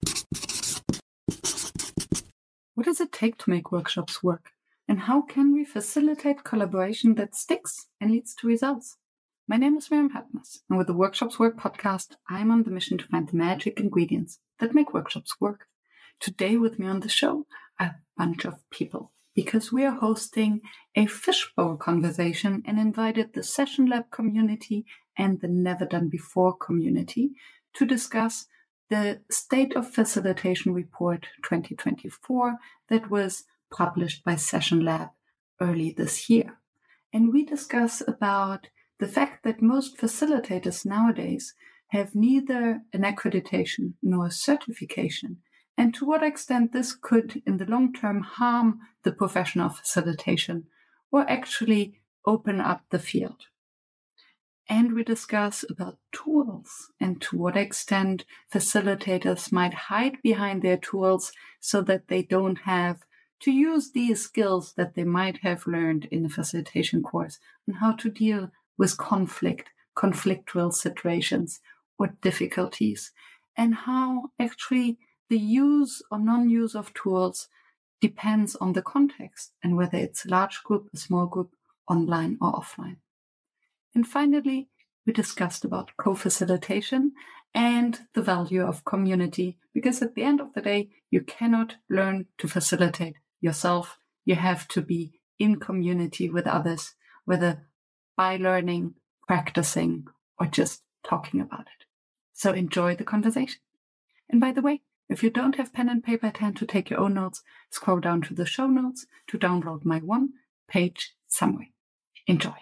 What does it take to make workshops work? And how can we facilitate collaboration that sticks and leads to results? My name is Miriam Hartness, and with the Workshops Work podcast, I'm on the mission to find the magic ingredients that make workshops work. Today with me on the show, a bunch of people, because we are hosting a fishbowl conversation and invited the Session Lab community and the Never Done Before community to discuss the State of Facilitation Report 2024 that was published by Session Lab early this year. And we discuss about the fact that most facilitators nowadays have neither an accreditation nor a certification, and to what extent this could, in the long term, harm the profession of facilitation or actually open up the field. And we discuss about tools and to what extent facilitators might hide behind their tools so that they don't have to use these skills that they might have learned in a facilitation course on how to deal with conflictual situations or difficulties, and how actually the use or non-use of tools depends on the context and whether it's a large group, a small group, online or offline. And finally, we discussed about co-facilitation and the value of community, because at the end of the day, you cannot learn to facilitate yourself. You have to be in community with others, whether by learning, practicing, or just talking about it. So enjoy the conversation. And by the way, if you don't have pen and paper at hand to take your own notes, scroll down to the show notes to download my one-page summary. Enjoy.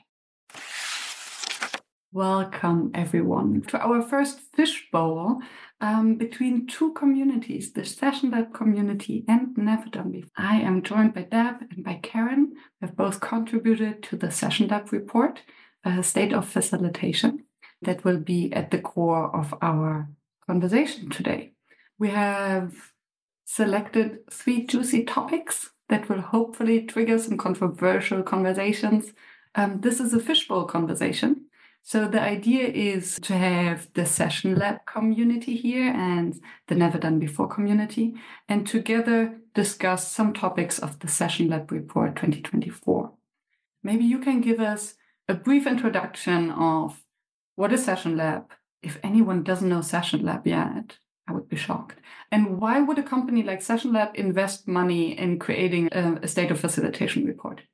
Welcome, everyone, to our first fishbowl between two communities, the Session Lab community and Never Done Before. I am joined by Deb and by Karen. They've both contributed to the Session Lab report, State of Facilitation, that will be at the core of our conversation today. We have selected 3 juicy topics that will hopefully trigger some controversial conversations. This is a fishbowl conversation. So the idea is to have the Session Lab community here and the Never Done Before community, and together discuss some topics of the Session Lab report 2024. Maybe you can give us a brief introduction of what is Session Lab. If anyone doesn't know Session Lab yet, I would be shocked. And why would a company like Session Lab invest money in creating a State of Facilitation report?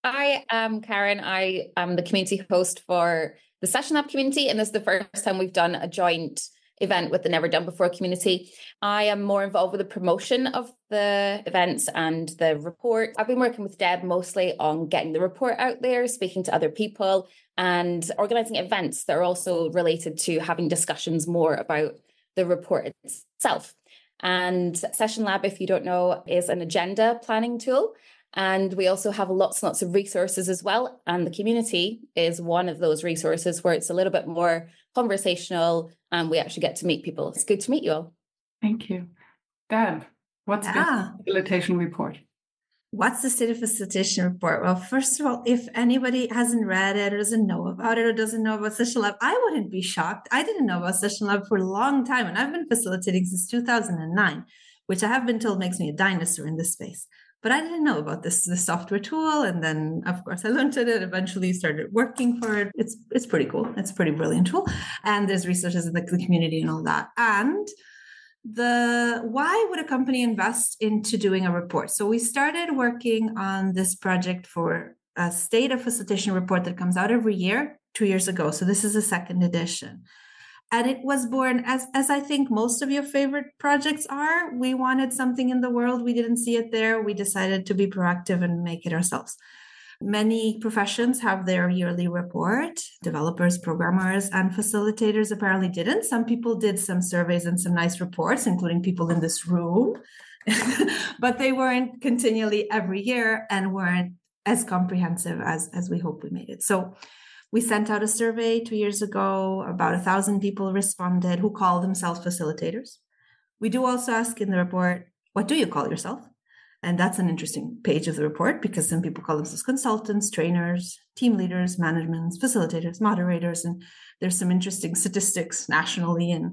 I am Karen. I am the community host for the Session Lab community, and this is the first time we've done a joint event with the Never Done Before community. I am more involved with the promotion of the events and the report. I've been working with Deb mostly on getting the report out there, speaking to other people, and organising events that are also related to having discussions more about the report itself. And Session Lab, if you don't know, is an agenda planning tool. And we also have lots and lots of resources as well. And the community is one of those resources where it's a little bit more conversational and we actually get to meet people. It's good to meet you all. Thank you. Deb, what's the facilitation report? What's the State of Facilitation report? Well, first of all, if anybody hasn't read it or doesn't know about it or doesn't know about Session Lab, I wouldn't be shocked. I didn't know about Session Lab for a long time, and I've been facilitating since 2009, which I have been told makes me a dinosaur in this space. But I didn't know about this software tool, and then of course I learned it. Eventually started working for it. It's pretty cool. It's a pretty brilliant tool, and there's resources in the community and all that. And why would a company invest into doing a report? So we started working on this project for a State of Facilitation report that comes out every year 2 years ago. So this is a second edition. And it was born, as I think most of your favorite projects are. We wanted something in the world. We didn't see it there. We decided to be proactive and make it ourselves. Many professions have their yearly report. Developers, programmers, and facilitators apparently didn't. Some people did some surveys and some nice reports, including people in this room. But they weren't continually every year and weren't as comprehensive as we hope we made it. So we sent out a survey 2 years ago. About 1,000 people responded who call themselves facilitators. We do also ask in the report, what do you call yourself? And that's an interesting page of the report because some people call themselves consultants, trainers, team leaders, managements, facilitators, moderators. And there's some interesting statistics nationally and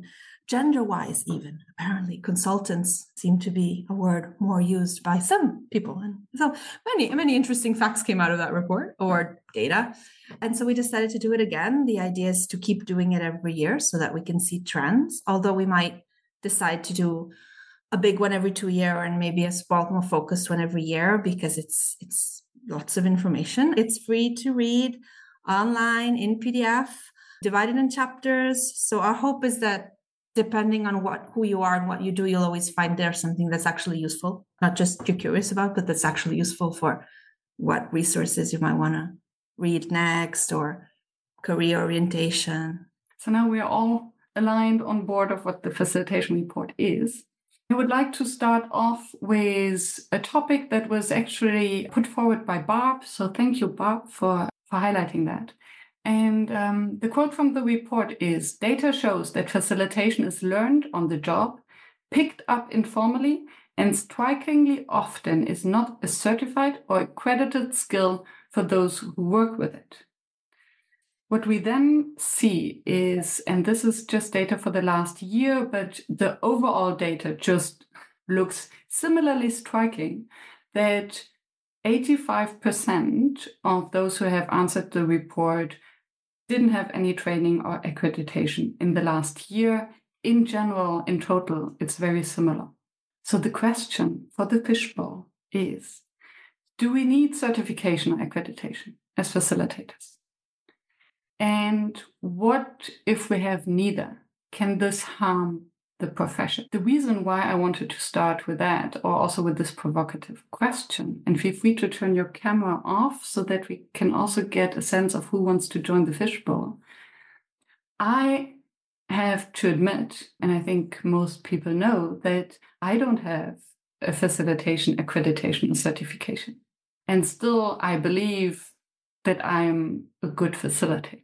gender-wise even. Apparently, consultants seem to be a word more used by some people. And so many interesting facts came out of that report or data. And so we decided to do it again. The idea is to keep doing it every year so that we can see trends, although we might decide to do a big one every 2 years and maybe a small, more focused one every year, because it's lots of information. It's free to read online in PDF, divided in chapters. So our hope is that depending on who you are and what you do, you'll always find there something that's actually useful, not just you're curious about, but that's actually useful for what resources you might want to read next or career orientation. So now we're all aligned on board of what the facilitation report is. I would like to start off with a topic that was actually put forward by Barb. So thank you, Barb, for highlighting that. And the quote from the report is, "Data shows that facilitation is learned on the job, picked up informally, and strikingly often is not a certified or accredited skill for those who work with it." What we then see is, and this is just data for the last year, but the overall data just looks similarly striking, that 85% of those who have answered the report didn't have any training or accreditation in the last year. In general, in total, it's very similar. So the question for the fishbowl is, do we need certification or accreditation as facilitators? And what if we have neither? Can this harm the profession? The reason why I wanted to start with that, or also with this provocative question, and feel free to turn your camera off so that we can also get a sense of who wants to join the fishbowl. I have to admit, and I think most people know, that I don't have a facilitation, accreditation, or certification. And still, I believe that I'm a good facilitator.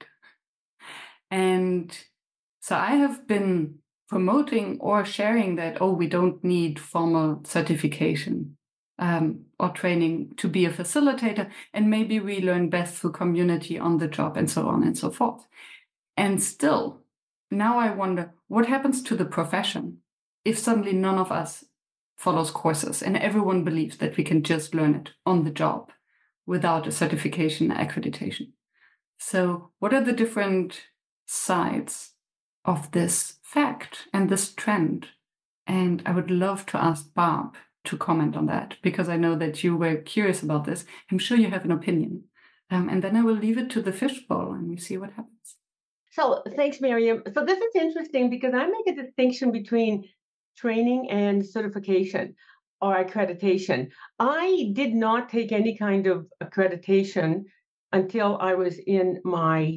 And so I have been promoting or sharing that, we don't need formal certification or training to be a facilitator, and maybe we learn best through community on the job and so on and so forth. And still, now I wonder, what happens to the profession if suddenly none of us follows courses and everyone believes that we can just learn it on the job without a certification or accreditation? So what are the different sides of this fact and this trend? And I would love to ask Barb to comment on that, because I know that you were curious about this. I'm sure you have an opinion. And then I will leave it to the fishbowl and we see what happens. So thanks, Miriam. So this is interesting because I make a distinction between training and certification or accreditation. I did not take any kind of accreditation until I was in my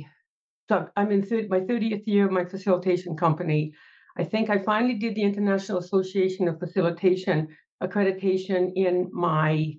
30th year of my facilitation company. I think I finally did the International Association of Facilitation accreditation in my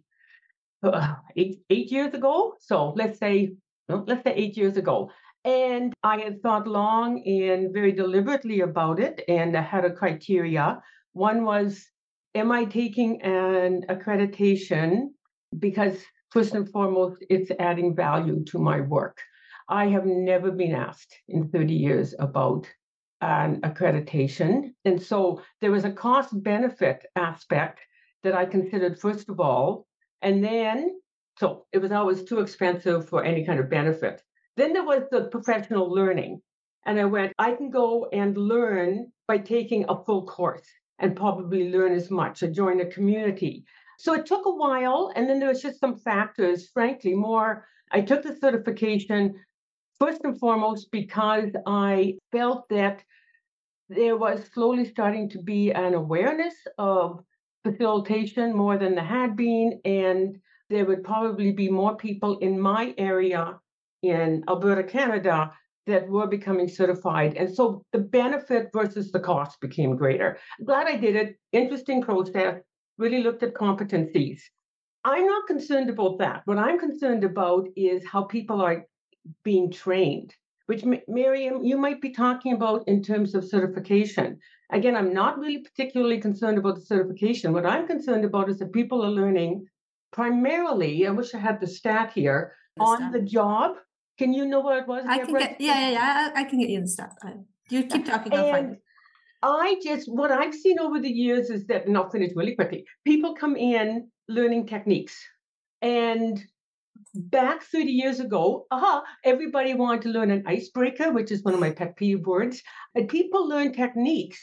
8 years ago. So let's say 8 years ago. And I had thought long and very deliberately about it, and I had a criteria. One was, am I taking an accreditation because, first and foremost, it's adding value to my work? I have never been asked in 30 years about an accreditation. And so there was a cost-benefit aspect that I considered, first of all. And then, so it was always too expensive for any kind of benefit. Then there was the professional learning. And I went, I can go and learn by taking a full course and probably learn as much or join a community. So it took a while. And then there was just some factors, frankly, more. I took the certification first and foremost because I felt that there was slowly starting to be an awareness of facilitation more than there had been. And there would probably be more people in my area in Alberta, Canada, that were becoming certified. And so the benefit versus the cost became greater. I'm glad I did it. Interesting process, really looked at competencies. I'm not concerned about that. What I'm concerned about is how people are being trained, which, Miriam, you might be talking about in terms of certification. Again, I'm not really particularly concerned about the certification. What I'm concerned about is that people are learning primarily, I wish I had the stat here, on the job. Can you know what it was? I can get, I can get you the stat. You keep talking, I'll find it. what I've seen over the years is that, and I'll finish really quickly, people come in learning techniques. And back 30 years ago, everybody wanted to learn an icebreaker, which is one of my pet peeve words. And people learn techniques,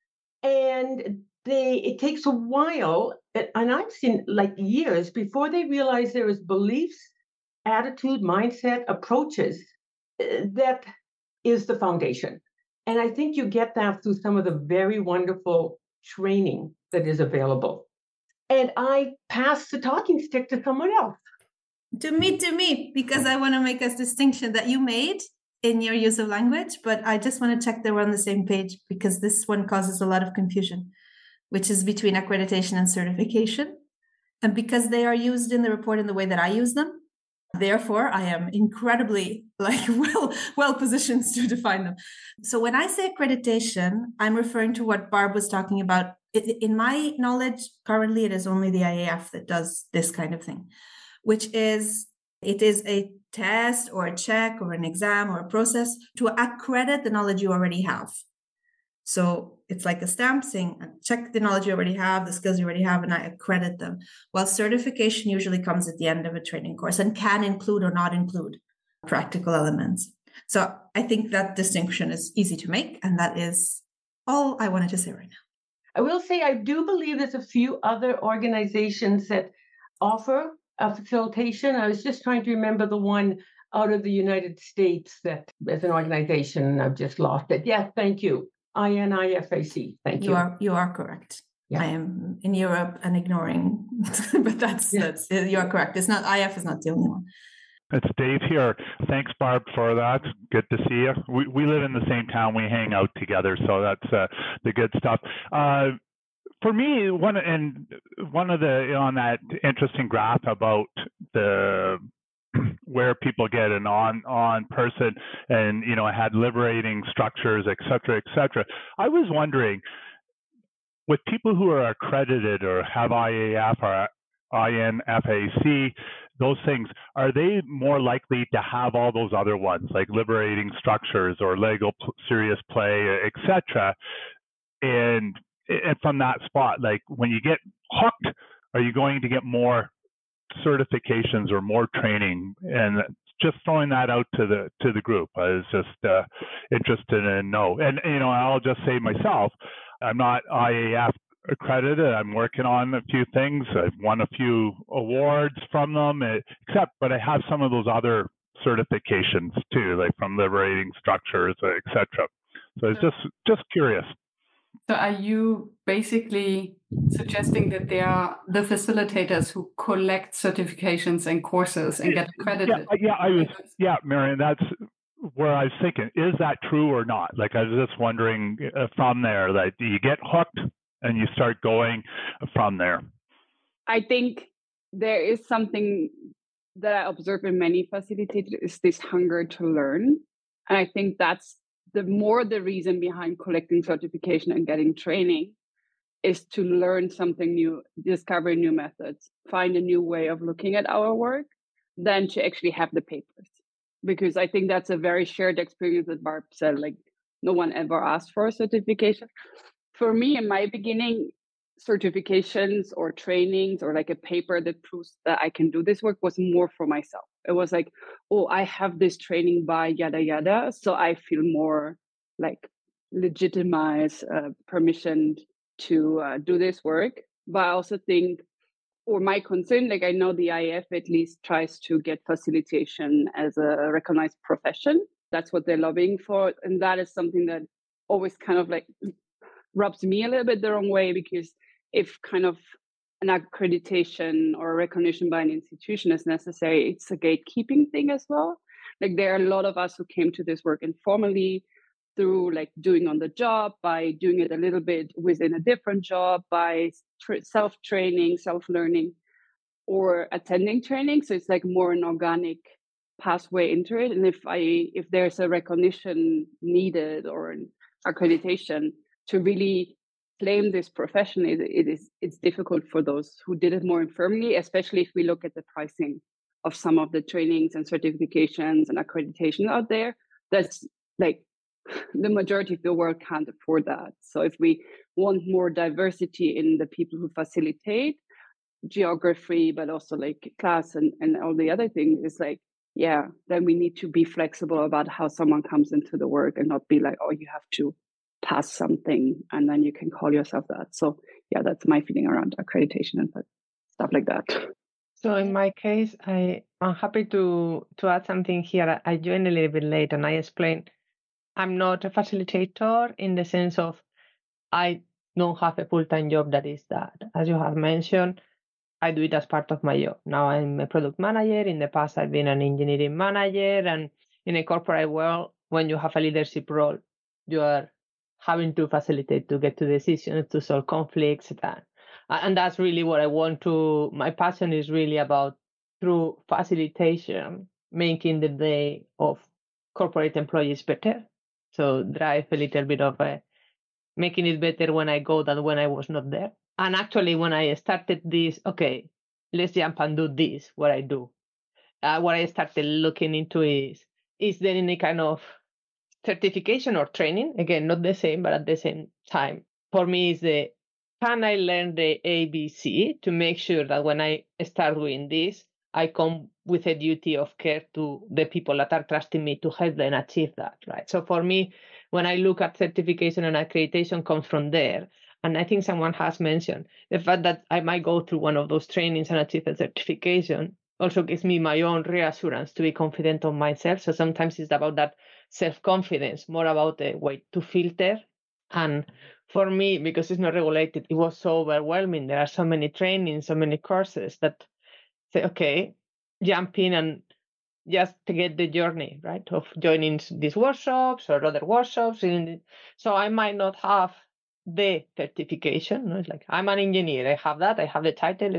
and it takes a while, and I've seen like years before they realize there is beliefs, attitude, mindset, approaches that is the foundation. And I think you get that through some of the very wonderful training that is available. And I pass the talking stick to someone else. To me, because I want to make a distinction that you made in your use of language, but I just want to check that we're on the same page, because this one causes a lot of confusion, which is between accreditation and certification. And because they are used in the report in the way that I use them, therefore, I am incredibly well positioned to define them. So when I say accreditation, I'm referring to what Barb was talking about. In my knowledge, currently, it is only the IAF that does this kind of thing, which is, it is a test or a check or an exam or a process to accredit the knowledge you already have. So it's like a stamp saying, check the knowledge you already have, the skills you already have, and I accredit them. While certification usually comes at the end of a training course and can include or not include practical elements. So I think that distinction is easy to make, and that is all I wanted to say right now. I will say I do believe there's a few other organizations that offer a facilitation. I was just trying to remember the one out of the United States that as an organization, I've just lost it. Yeah, thank you. INIFAC. Thank you. You are correct. Yeah. I am in Europe and ignoring, but that's you are correct. It's not, IF is not the only one. It's Dave here. Thanks, Barb, for that. Good to see you. We live in the same town. We hang out together, so that's the good stuff. For me, one of the on that interesting graph about the where people get an on person, and I had liberating structures, et cetera. I was wondering, with people who are accredited or have IAF or INFAC, those things, are they more likely to have all those other ones, like liberating structures or legal serious play, et cetera? And from that spot, like when you get hooked, are you going to get more certifications or more training? And just throwing that out to the group. I was just interested in know. And I'll just say myself, I'm not IAF accredited. I'm working on a few things. I've won a few awards from them, but I have some of those other certifications too, like from liberating structures, et cetera. So it's just curious. So are you basically suggesting that they are the facilitators who collect certifications and courses and get accredited? Yeah, Marion, that's where I was thinking. Is that true or not? Like, I was just wondering from there, that you get hooked and you start going from there. I think there is something that I observe in many facilitators, is this hunger to learn. And I think that's the reason behind collecting certification and getting training is to learn something new, discover new methods, find a new way of looking at our work, than to actually have the papers. Because I think that's a very shared experience that Barb said, like no one ever asked for a certification. For me, in my beginning, certifications or trainings or like a paper that proves that I can do this work was more for myself. It was like, oh, I have this training by yada yada, so I feel more like legitimized, permissioned to do this work. But I also think, or my concern, like I know the IAF at least tries to get facilitation as a recognized profession. That's what they're lobbying for. And that is something that always kind of like rubs me a little bit the wrong way, because if kind of an accreditation or a recognition by an institution is necessary, it's a gatekeeping thing as well. Like there are a lot of us who came to this work informally through like doing on the job, by doing it a little bit within a different job, by self-training, self-learning, or attending training. So it's like more an organic pathway into it. And if there's a recognition needed or an accreditation to really claim this profession, it's difficult for those who did it more informally, especially if we look at the pricing of some of the trainings and certifications and accreditation out there. That's like the majority of the world can't afford that. So if we want more diversity in the people who facilitate, geography, but also like class and all the other things, is like, yeah, then we need to be flexible about how someone comes into the work and not be like, oh, you have to pass something and then you can call yourself that. So yeah, that's my feeling around accreditation and stuff like that. So in my case, I'm happy to add something here. I joined a little bit late and I explained I'm not a facilitator in the sense of I don't have a full-time job that is that. As you have mentioned, I do it as part of my job. Now I'm a product manager. In the past, I've been an engineering manager. And in a corporate world, when you have a leadership role, you are having to facilitate to get to decisions, to solve conflicts. And that's really what I want to, my passion is really about through facilitation, making the day of corporate employees better. So drive a little bit of making it better when I go than when I was not there. And actually, when I started this, okay, let's jump and do this, what I do. What I started looking into is there any kind of certification or training? Again, not the same, but at the same time. For me, is can I learn the ABC to make sure that when I start doing this, I come with a duty of care to the people that are trusting me to help them achieve that, right? So for me, when I look at certification and accreditation comes from there. And I think someone has mentioned the fact that I might go through one of those trainings and achieve a certification also gives me my own reassurance to be confident on myself. So sometimes it's about that self-confidence, more about the way to filter. And for me, because it's not regulated, it was so overwhelming. There are so many trainings, so many courses that say, okay, jump in and just to get the journey, right, of joining these workshops or other workshops. So I might not have the certification. No? It's like, I'm an engineer, I have that, I have the title,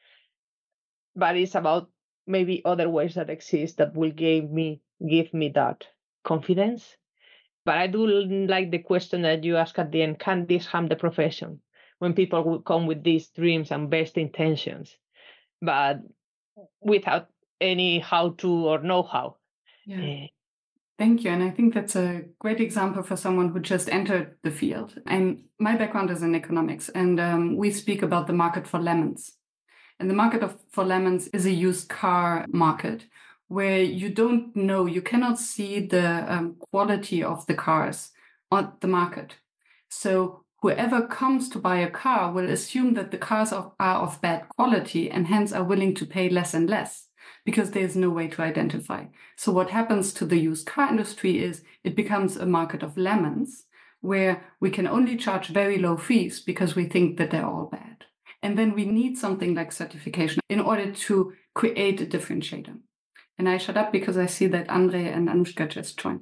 but it's about maybe other ways that exist that will give me that confidence. But I do like the question that you ask at the end, can this harm the profession? When people will come with these dreams and best intentions, but without any how to or know-how. Yeah. Thank you. And I think that's a great example for someone who just entered the field. And my background is in economics, and we speak about the market for lemons. And the market for lemons is a used car market where you don't know, you cannot see the quality of the cars on the market. So whoever comes to buy a car will assume that the cars are of bad quality and hence are willing to pay less and less, because there's no way to identify. So what happens to the used car industry is it becomes a market of lemons where we can only charge very low fees because we think that they're all bad. And then we need something like certification in order to create a differentiator. And I shut up because I see that Andre and Anushka just joined.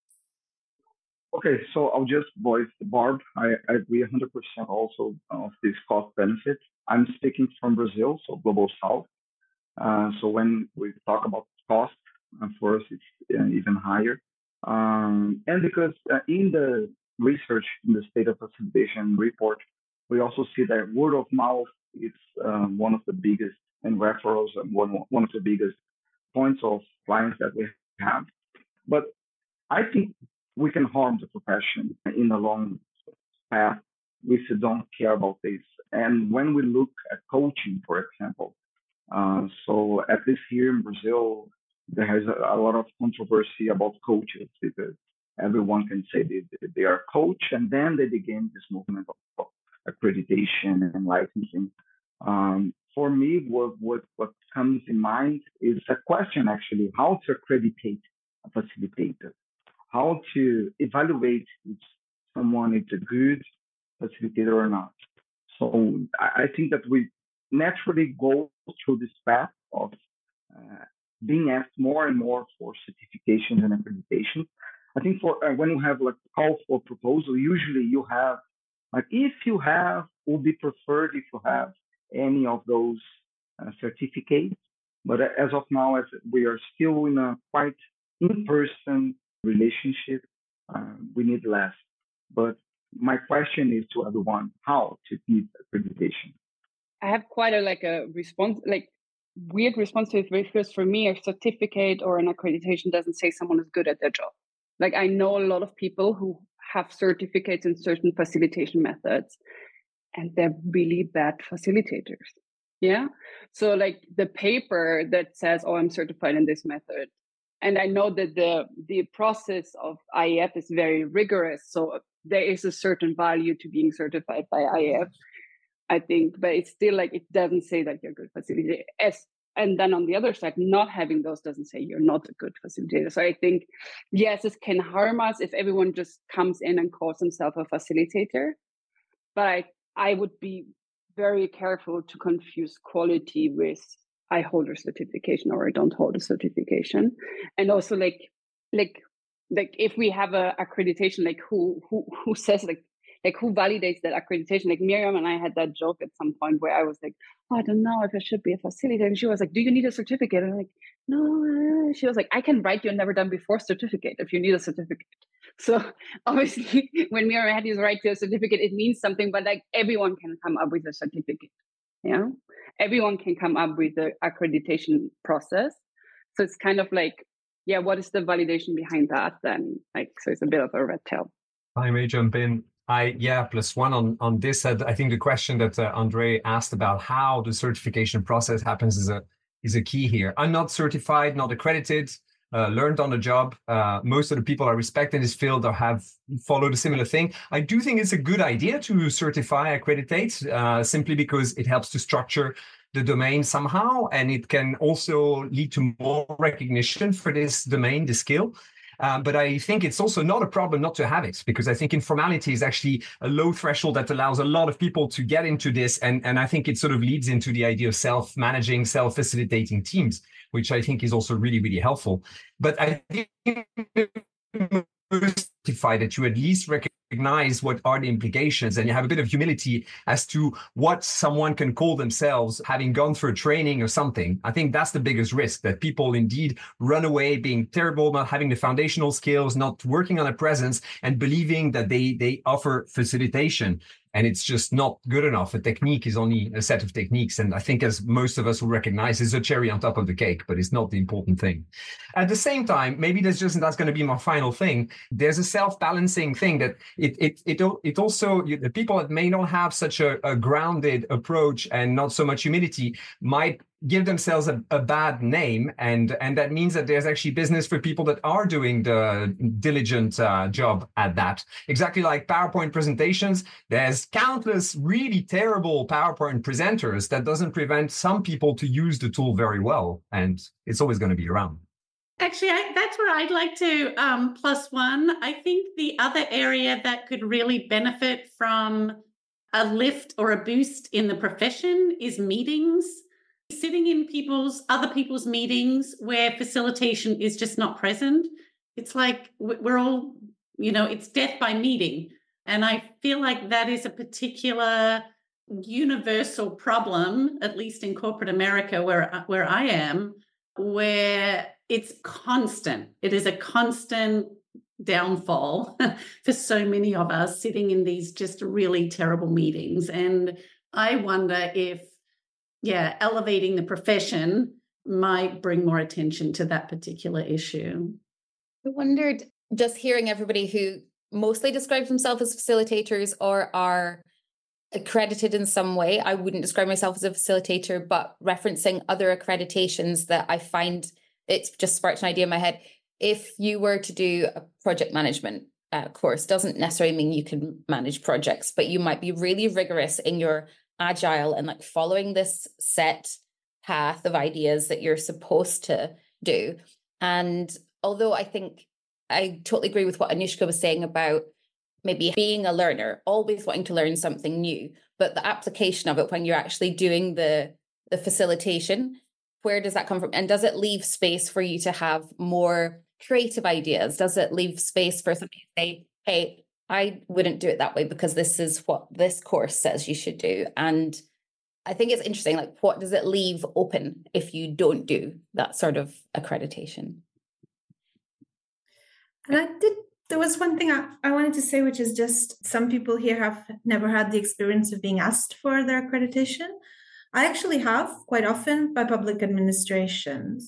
Okay, so I'll just voice Barb. I agree 100% also of this cost benefit. I'm speaking from Brazil, so Global South. So when we talk about cost, for us, it's even higher. And because in the research in the state of facilitation report, we also see that word of mouth is one of the biggest, and referrals and one of the biggest points of clients that we have. But I think we can harm the profession in the long path if you don't care about this. And when we look at coaching, for example, so at least here in Brazil, there has a lot of controversy about coaches because everyone can say they are a coach, and then they begin this movement of accreditation and licensing. For me, what comes in mind is a question actually: how to accreditate a facilitator, how to evaluate if someone is a good facilitator or not. So I think that we naturally go through this path of being asked more and more for certifications and accreditation. I think for when you have like a call for proposal, usually you have like if you have, would be preferred if you have any of those certificates. But as of now, as we are still in a quite in-person relationship, we need less. But my question is to everyone: how to give accreditation? I have quite a response, like weird response to it. First, for me, a certificate or an accreditation doesn't say someone is good at their job. Like I know a lot of people who have certificates in certain facilitation methods, and they're really bad facilitators. Yeah. So like the paper that says, oh, I'm certified in this method. And I know that the process of IAF is very rigorous. So there is a certain value to being certified by IAF, I think, but it's still like, it doesn't say that you're a good facilitator. And then on the other side, not having those doesn't say you're not a good facilitator. So I think, yes, this can harm us if everyone just comes in and calls himself a facilitator. But I would be very careful to confuse quality with I hold a certification or I don't hold a certification. And also like if we have a accreditation, like who says like who validates that accreditation? Like Miriam and I had that joke at some point where I was like, oh, I don't know if I should be a facilitator. And she was like, do you need a certificate? And I'm like, no. She was like, I can write you a never done before certificate if you need a certificate. So obviously when Miriam had to write you a certificate, it means something, but like everyone can come up with a certificate. Yeah. Everyone can come up with the accreditation process. So it's kind of like, yeah, what is the validation behind that then? Like, so it's a bit of a red tail. I may jump in. Plus one on this. I think the question that Andre asked about how the certification process happens is a key here. I'm not certified, not accredited, learned on the job. Most of the people I respect in this field have followed a similar thing. I do think it's a good idea to certify, accreditate, simply because it helps to structure the domain somehow, and it can also lead to more recognition for this domain, the skill. But I think it's also not a problem not to have it, because I think informality is actually a low threshold that allows a lot of people to get into this. And I think it sort of leads into the idea of self-managing, self-facilitating teams, which I think is also really, really helpful. But I think that you at least recognize what are the implications, and you have a bit of humility as to what someone can call themselves having gone through a training or something. I think that's the biggest risk, that people indeed run away being terrible, not having the foundational skills, not working on a presence, and believing that they offer facilitation. And it's just not good enough. A technique is only a set of techniques. And I think, as most of us will recognize, is a cherry on top of the cake, but it's not the important thing. At the same time, maybe that's going to be my final thing. There's a self-balancing thing that it also, the people that may not have such a grounded approach and not so much humility might give themselves a bad name, and that means that there's actually business for people that are doing the diligent job at that. Exactly like PowerPoint presentations, there's countless really terrible PowerPoint presenters. That doesn't prevent some people to use the tool very well, and it's always going to be around. Actually, that's where I'd like to plus one. I think the other area that could really benefit from a lift or a boost in the profession is meetings. Sitting in other people's meetings where facilitation is just not present. It's like we're all, it's death by meeting. And I feel like that is a particular universal problem, at least in corporate America where I am, where it's constant. It is a constant downfall for so many of us sitting in these just really terrible meetings. And I wonder if elevating the profession might bring more attention to that particular issue. I wondered, just hearing everybody who mostly describes themselves as facilitators or are accredited in some way. I wouldn't describe myself as a facilitator, but referencing other accreditations that I find, it's just sparked an idea in my head. If you were to do a project management course, doesn't necessarily mean you can manage projects, but you might be really rigorous in your agile and like following this set path of ideas that you're supposed to do. And although I think I totally agree with what Anushka was saying about maybe being a learner, always wanting to learn something new, but the application of it when you're actually doing the facilitation, where does that come from? And does it leave space for you to have more creative ideas? Does it leave space for somebody to say, hey, I wouldn't do it that way because this is what this course says you should do? And I think it's interesting, like, what does it leave open if you don't do that sort of accreditation? And there was one thing I wanted to say, which is just some people here have never had the experience of being asked for their accreditation. I actually have quite often by public administrations.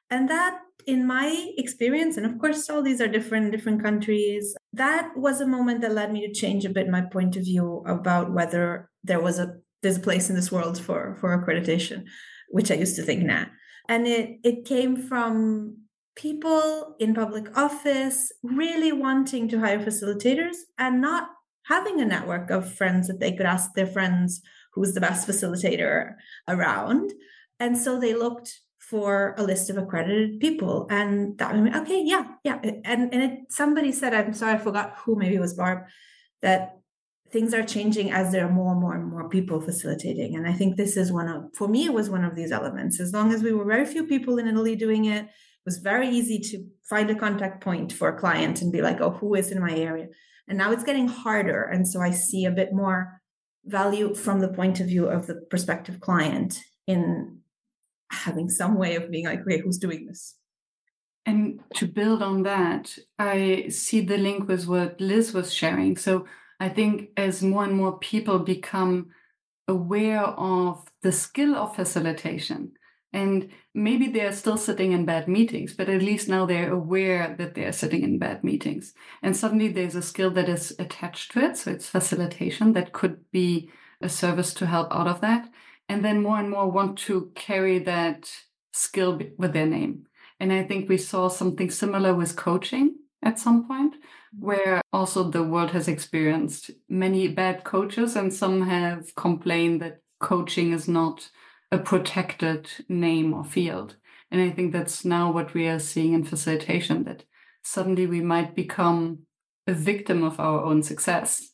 And that, in my experience, and of course, all these are different countries, that was a moment that led me to change a bit my point of view about whether there's a place in this world for accreditation, which I used to think, nah. And it came from people in public office really wanting to hire facilitators and not having a network of friends that they could ask their friends who's the best facilitator around. And so they looked for a list of accredited people. And that, okay, yeah. And somebody said, I'm sorry, I forgot who, maybe it was Barb, that things are changing as there are more and more people facilitating. And I think this is for me, it was one of these elements. As long as we were very few people in Italy doing it, it was very easy to find a contact point for a client and be like, oh, who is in my area? And now it's getting harder. And so I see a bit more value from the point of view of the prospective client in having some way of being like, okay, who's doing this? And to build on that, I see the link with what Liz was sharing. So I think as more and more people become aware of the skill of facilitation, and maybe they're still sitting in bad meetings, but at least now they're aware that they're sitting in bad meetings. And suddenly there's a skill that is attached to it. So it's facilitation that could be a service to help out of that. And then more and more want to carry that skill with their name. And I think we saw something similar with coaching at some point, where also the world has experienced many bad coaches, and some have complained that coaching is not a protected name or field. And I think that's now what we are seeing in facilitation, that suddenly we might become a victim of our own success.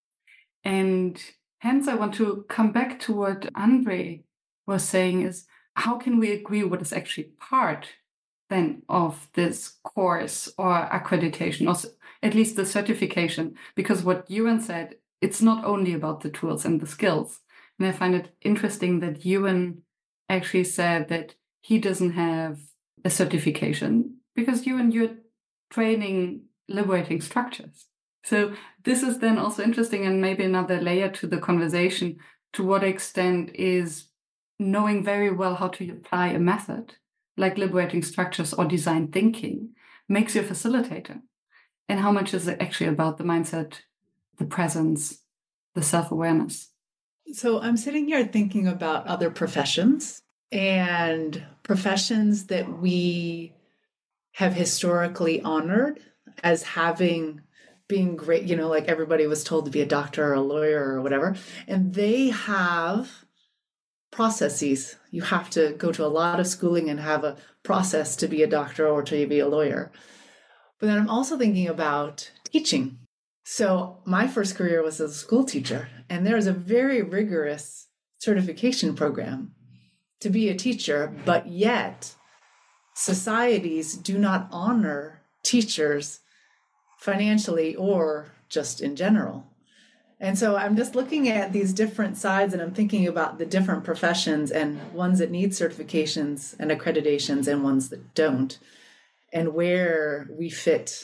And hence I want to come back to what Andre was saying, is how can we agree what is actually part then of this course or accreditation, or at least the certification? Because what Ewan said, it's not only about the tools and the skills. And I find it interesting that Ewan actually said that he doesn't have a certification because Ewan, you're training liberating structures. So this is then also interesting, and maybe another layer to the conversation. To what extent is knowing very well how to apply a method like liberating structures or design thinking makes you a facilitator? And how much is it actually about the mindset, the presence, the self-awareness? So I'm sitting here thinking about other professions and professions that we have historically honored as being great, like everybody was told to be a doctor or a lawyer or whatever. And they have processes. You have to go to a lot of schooling and have a process to be a doctor or to be a lawyer. But then I'm also thinking about teaching. So my first career was as a school teacher, and there is a very rigorous certification program to be a teacher, but yet societies do not honor teachers financially or just in general. And so I'm just looking at these different sides, and I'm thinking about the different professions and ones that need certifications and accreditations and ones that don't, and where we fit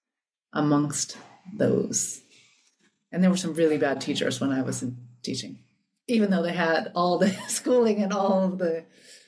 amongst those. And there were some really bad teachers when I was in teaching, even though they had all the schooling and all the,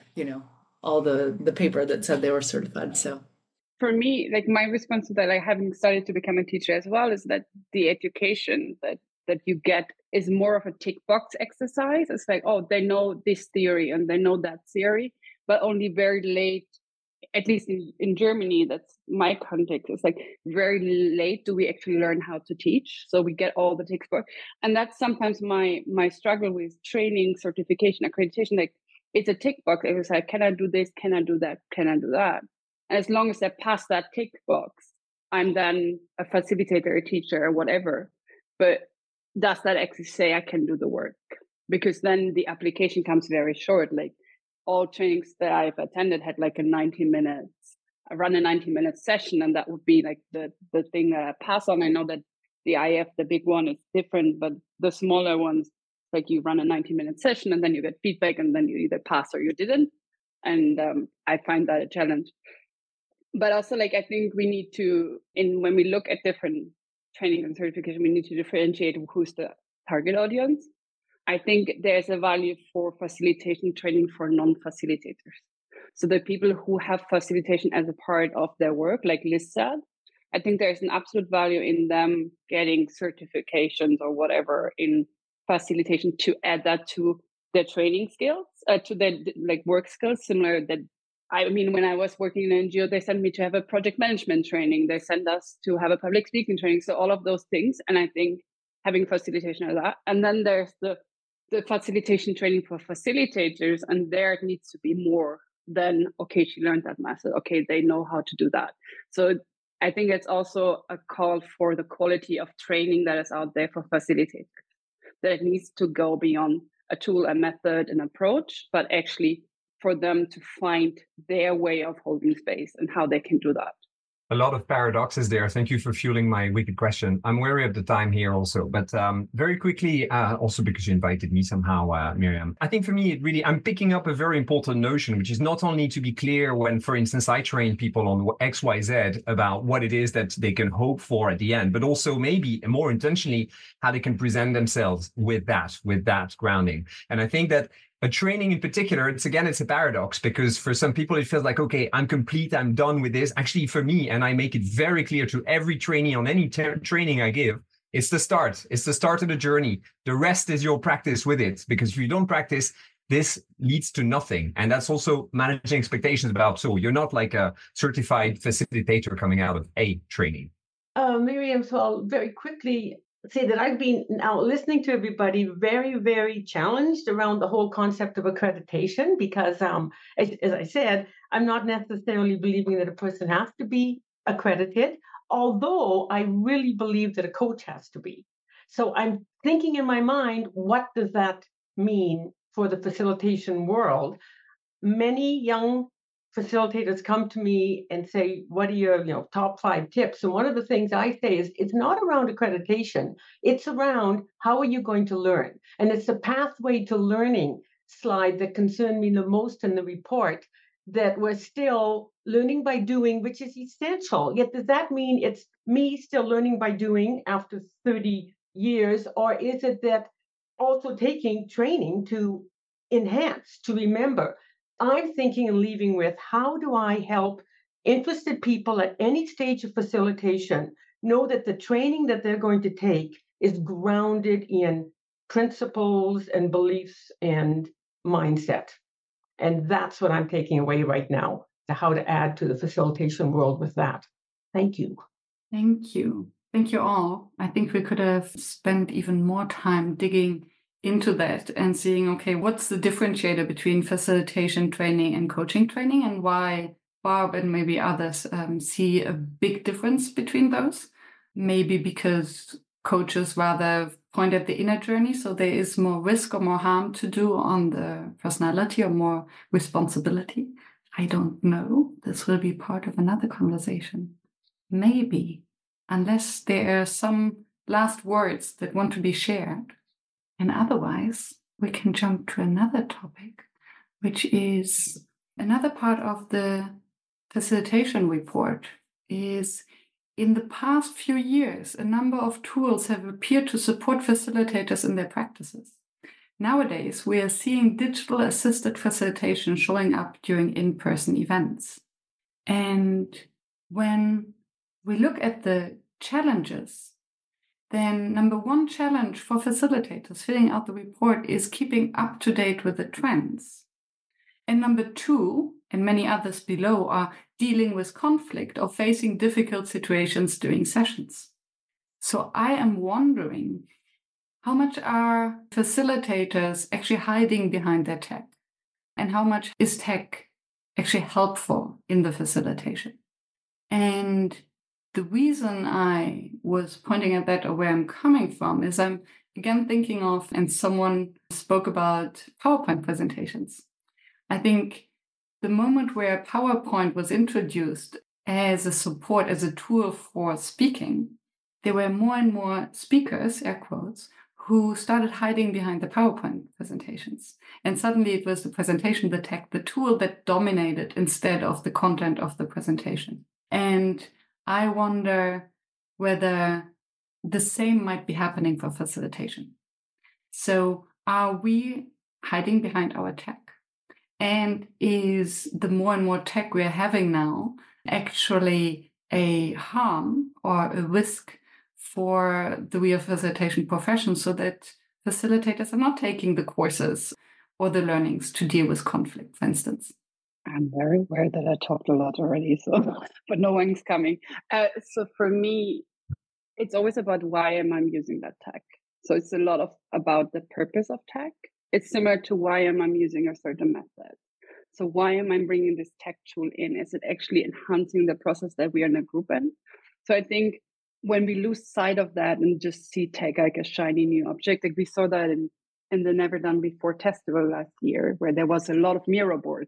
all the paper that said they were certified. So for me, like my response to that, like having started to become a teacher as well, is that the education that you get is more of a tick box exercise. It's like, oh, they know this theory and they know that theory, but only very late, at least in Germany, that's my context. It's like very late do we actually learn how to teach. So we get all the textbook. And that's sometimes my struggle with training, certification, accreditation. Like it's a tick box. It was like, can I do this? Can I do that? Can I do that? And as long as I pass that tick box, I'm then a facilitator, a teacher, or whatever. But does that actually say I can do the work? Because then the application comes very short. Like all trainings that I've attended had like I run a 90-minute session, and that would be like the thing that I pass on. I know that the IF, the big one, is different, but the smaller ones, like you run a 90-minute session and then you get feedback and then you either pass or you didn't. And I find that a challenge. But also, like, I think we need to, when we look at different training and certification, we need to differentiate who's the target audience. I think there's a value for facilitation training for non-facilitators. So the people who have facilitation as a part of their work, like Liz said, I think there's an absolute value in them getting certifications or whatever in facilitation to add that to their training skills, to their like work skills. Similar that, I mean, when I was working in an NGO, they sent me to have a project management training. They sent us to have a public speaking training. So all of those things. And I think having facilitation of that. And then there's the facilitation training for facilitators. And there it needs to be more than, okay, she learned that method. Okay, they know how to do that. So I think it's also a call for the quality of training that is out there for facilitators, that it needs to go beyond a tool, a method, an approach, but actually for them to find their way of holding space and how they can do that. A lot of paradoxes there. Thank you for fueling my wicked question. I'm wary of the time here also, but very quickly, also because you invited me somehow, Miriam. I think for me, I'm picking up a very important notion, which is not only to be clear when, for instance, I train people on X, Y, Z about what it is that they can hope for at the end, but also maybe more intentionally, how they can present themselves with that grounding. And I think that a training in particular, it's a paradox, because for some people it feels like, okay, I'm complete, I'm done with this. Actually, for me, and I make it very clear to every trainee on any training I give, it's the start. It's the start of the journey. The rest is your practice with it, because if you don't practice, this leads to nothing. And that's also managing expectations about, so you're not like a certified facilitator coming out of a training. Miriam, so I'll very quickly say that I've been now listening to everybody very, very challenged around the whole concept of accreditation, because as I said, I'm not necessarily believing that a person has to be accredited, although I really believe that a coach has to be. So I'm thinking in my mind, what does that mean for the facilitation world? Many young facilitators come to me and say, what are your top 5 tips? And one of the things I say is, it's not around accreditation. It's around, how are you going to learn? And it's the pathway to learning slide that concerned me the most in the report, that we're still learning by doing, which is essential. Yet does that mean it's me still learning by doing after 30 years? Or is it that also taking training to enhance, to remember? I'm thinking and leaving with, how do I help interested people at any stage of facilitation know that the training that they're going to take is grounded in principles and beliefs and mindset? And that's what I'm taking away right now, to how to add to the facilitation world with that. Thank you. Thank you. Thank you all. I think we could have spent even more time digging into that and seeing, okay, what's the differentiator between facilitation training and coaching training, and why Barb and maybe others see a big difference between those. Maybe because coaches rather point at the inner journey, so there is more risk or more harm to do on the personality, or more responsibility. I don't know. This will be part of another conversation. Maybe, unless there are some last words that want to be shared. And otherwise, we can jump to another topic, which is another part of the facilitation report. Is in the past few years, a number of tools have appeared to support facilitators in their practices. Nowadays, we are seeing digital assisted facilitation showing up during in-person events. And when we look at the challenges, then number one challenge for facilitators filling out the report is keeping up to date with the trends. And number 2, and many others below, are dealing with conflict or facing difficult situations during sessions. So I am wondering, how much are facilitators actually hiding behind their tech? And how much is tech actually helpful in the facilitation? And the reason I was pointing at that, or where I'm coming from, is I'm again thinking of, and someone spoke about PowerPoint presentations. I think the moment where PowerPoint was introduced as a support, as a tool for speaking, there were more and more speakers, air quotes, who started hiding behind the PowerPoint presentations. And suddenly it was the presentation, the tech, the tool that dominated instead of the content of the presentation. And I wonder whether the same might be happening for facilitation. So are we hiding behind our tech? And is the more and more tech we're having now actually a harm or a risk for the real facilitation profession, so that facilitators are not taking the courses or the learnings to deal with conflict, for instance? I'm very aware that I talked a lot already, so but no one's coming. So for me, it's always about why am I using that tech. So it's a lot about the purpose of tech. It's similar to why am I using a certain method. So why am I bringing this tech tool in? Is it actually enhancing the process that we are in a group in? So I think when we lose sight of that and just see tech like a shiny new object, like we saw that in the Never Done Before festival last year, where there was a lot of Miro boards.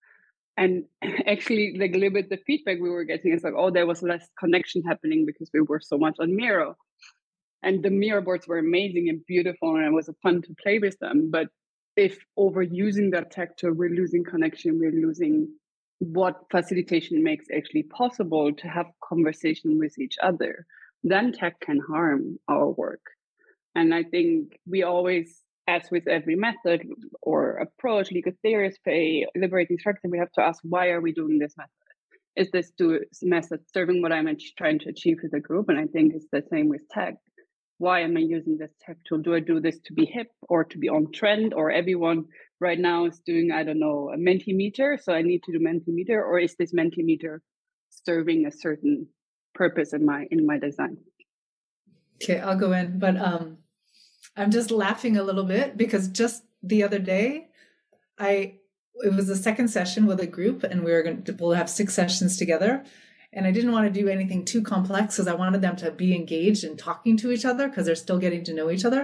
And actually, like a little bit the feedback we were getting is like, oh, there was less connection happening because we were so much on Miro. And the Miro boards were amazing and beautiful, and it was fun to play with them. But if overusing that tech tool, we're losing connection, we're losing what facilitation makes actually possible to have conversation with each other, then tech can harm our work. And I think we always, as with every method or approach, legal theorists pay liberating structure, we have to ask, why are we doing this method? Is this method serving what I'm trying to achieve with the group? And I think it's the same with tech. Why am I using this tech tool? Do I do this to be hip or to be on trend? Or everyone right now is doing, I don't know, a Mentimeter, so I need to do Mentimeter? Or is this Mentimeter serving a certain purpose in my design? Okay, I'll go in, but I'm just laughing a little bit because just the other day, it was the second session with a group, and we'll have 6 sessions together. And I didn't want to do anything too complex because I wanted them to be engaged in talking to each other because they're still getting to know each other.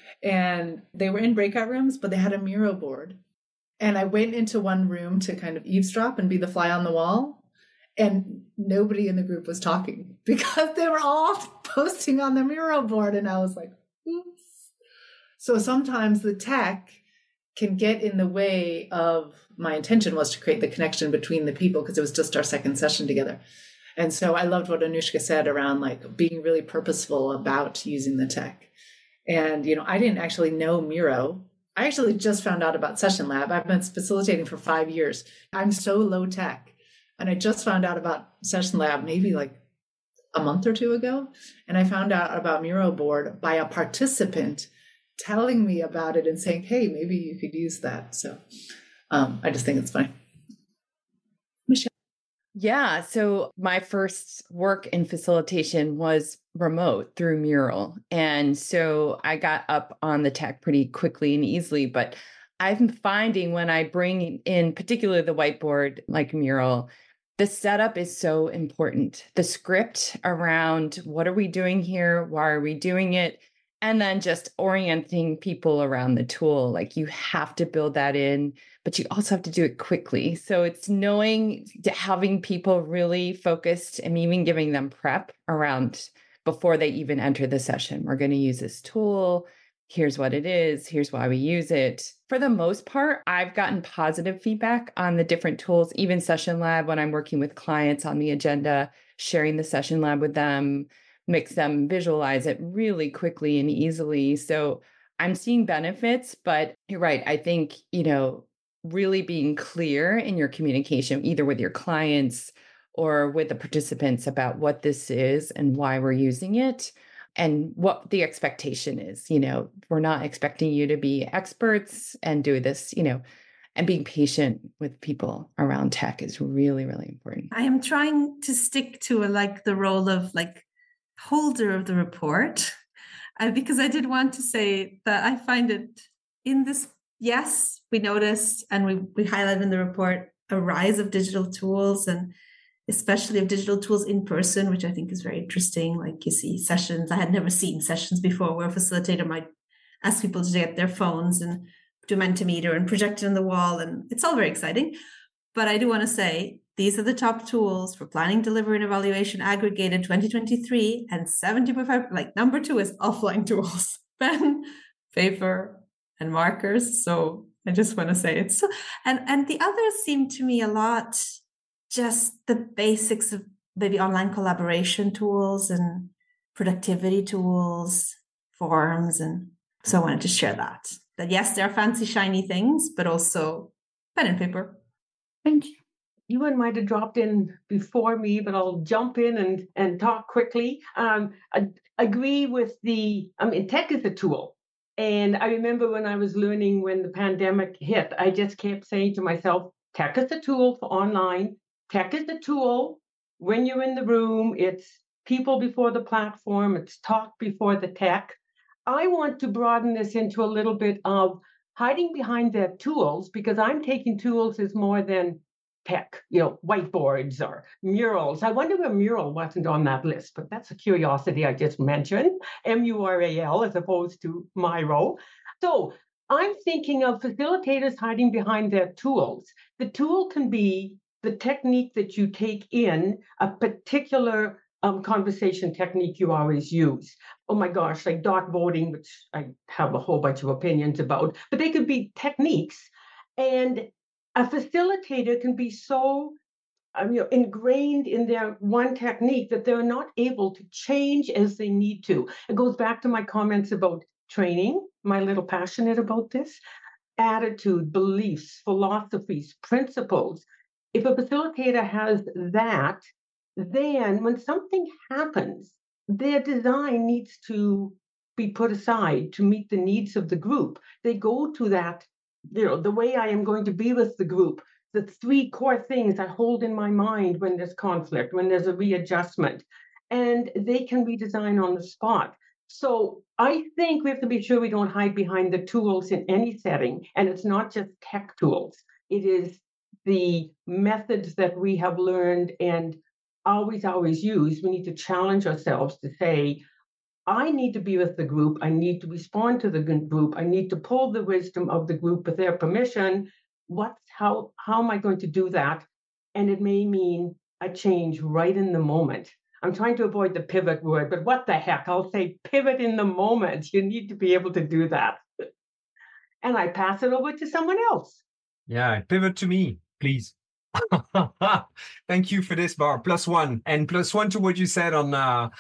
And they were in breakout rooms, but they had a Miro board. And I went into one room to kind of eavesdrop and be the fly on the wall. And nobody in the group was talking because they were all posting on the Miro board. And I was like, oops. So sometimes the tech can get in the way of, my intention was to create the connection between the people because it was just our second session together. And so I loved what Anushka said around like being really purposeful about using the tech. And, I didn't actually know Miro. I actually just found out about Session Lab. I've been facilitating for 5 years. I'm so low tech. And I just found out about Session Lab maybe like a month or 2 ago. And I found out about Miro board by a participant telling me about it and saying, hey, maybe you could use that. So I just think it's funny. Michelle. Yeah. So my first work in facilitation was remote through Mural. And so I got up on the tech pretty quickly and easily. But I'm finding when I bring in particularly the whiteboard like Mural, the setup is so important. The script around what are we doing here? Why are we doing it? And then just orienting people around the tool. Like you have to build that in, but you also have to do it quickly. So it's having people really focused and even giving them prep around before they even enter the session. We're going to use this tool. Here's what it is. Here's why we use it. For the most part, I've gotten positive feedback on the different tools, even Session Lab when I'm working with clients on the agenda, sharing the Session Lab with them, makes them visualize it really quickly and easily. So I'm seeing benefits, but you're right. I think, really being clear in your communication, either with your clients or with the participants about what this is and why we're using it and what the expectation is. We're not expecting you to be experts and do this, and being patient with people around tech is really, really important. I am trying to stick to the role of holder of the report, because I did want to say that I find it in this, yes, we noticed and we highlighted in the report a rise of digital tools and especially of digital tools in person, which I think is very interesting. Like you see sessions, I had never seen sessions before where a facilitator might ask people to get their phones and do Mentimeter and project it on the wall. And it's all very exciting. But I do want to say, these are the top tools for planning, delivery, and evaluation aggregated 2023, and 70.5, number 2 is offline tools, pen, paper, and markers. So I just want to say it's so, and the others seem to me a lot just the basics of maybe online collaboration tools and productivity tools, forms. And so I wanted to share that yes, there are fancy, shiny things, but also Pen and paper. Thank you. Ewan might have dropped in before me, but I'll jump in and talk quickly. I agree with tech is a tool. And I remember when I was learning when the pandemic hit, I just kept saying to myself, tech is a tool for online. Tech is a tool when you're in the room. It's people before the platform. It's talk before the tech. I want to broaden this into a little bit of hiding behind their tools, because I'm taking tools as more than tech, whiteboards or murals. I wonder where mural wasn't on that list, but that's a curiosity I just mentioned, MURAL as opposed to Miro. So I'm thinking of facilitators hiding behind their tools. The tool can be the technique that you take in a particular conversation technique you always use. Oh my gosh, like dot voting, which I have a whole bunch of opinions about, but they could be techniques. And a facilitator can be so ingrained in their one technique that they're not able to change as they need to. It goes back to my comments about training. Am I a little passionate about this? Attitude, beliefs, philosophies, principles. If a facilitator has that, then when something happens, their design needs to be put aside to meet the needs of the group. They go to that, the way I am going to be with the group, the 3 core things I hold in my mind when there's conflict, when there's a readjustment, and they can redesign on the spot. So I think we have to be sure we don't hide behind the tools in any setting. And it's not just tech tools. It is the methods that we have learned and always use. We need to challenge ourselves to say, I need to be with the group. I need to respond to the group. I need to pull the wisdom of the group with their permission. How am I going to do that? And it may mean a change right in the moment. I'm trying to avoid the pivot word, but what the heck? I'll say pivot in the moment. You need to be able to do that. And I pass it over to someone else. Yeah, pivot to me, please. Thank you for this, Barb. +1, and +1 to what you said on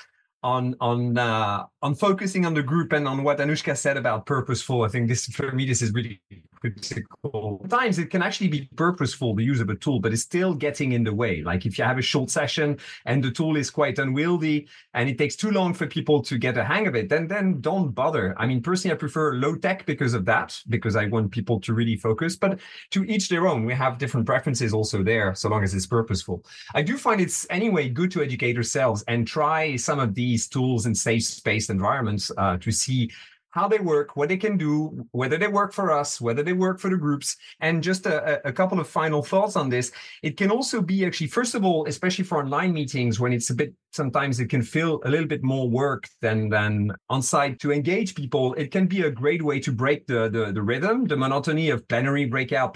focusing on the group and on what Anushka said about purposeful. I think this is really critical. Sometimes it can actually be purposeful, the use of a tool, but it's still getting in the way. Like if you have a short session and the tool is quite unwieldy and it takes too long for people to get a hang of it, then don't bother. I mean, personally, I prefer low tech because of that, because I want people to really focus, but to each their own. We have different preferences also there, so long as it's purposeful. I do find it's anyway good to educate ourselves and try some of these tools in safe space environments to see how they work, what they can do, whether they work for us, whether they work for the groups. And just a couple of final thoughts on this. It can also be actually, first of all, especially for online meetings, when it's sometimes it can feel a little bit more work than on site to engage people. It can be a great way to break the rhythm, the monotony of plenary breakout,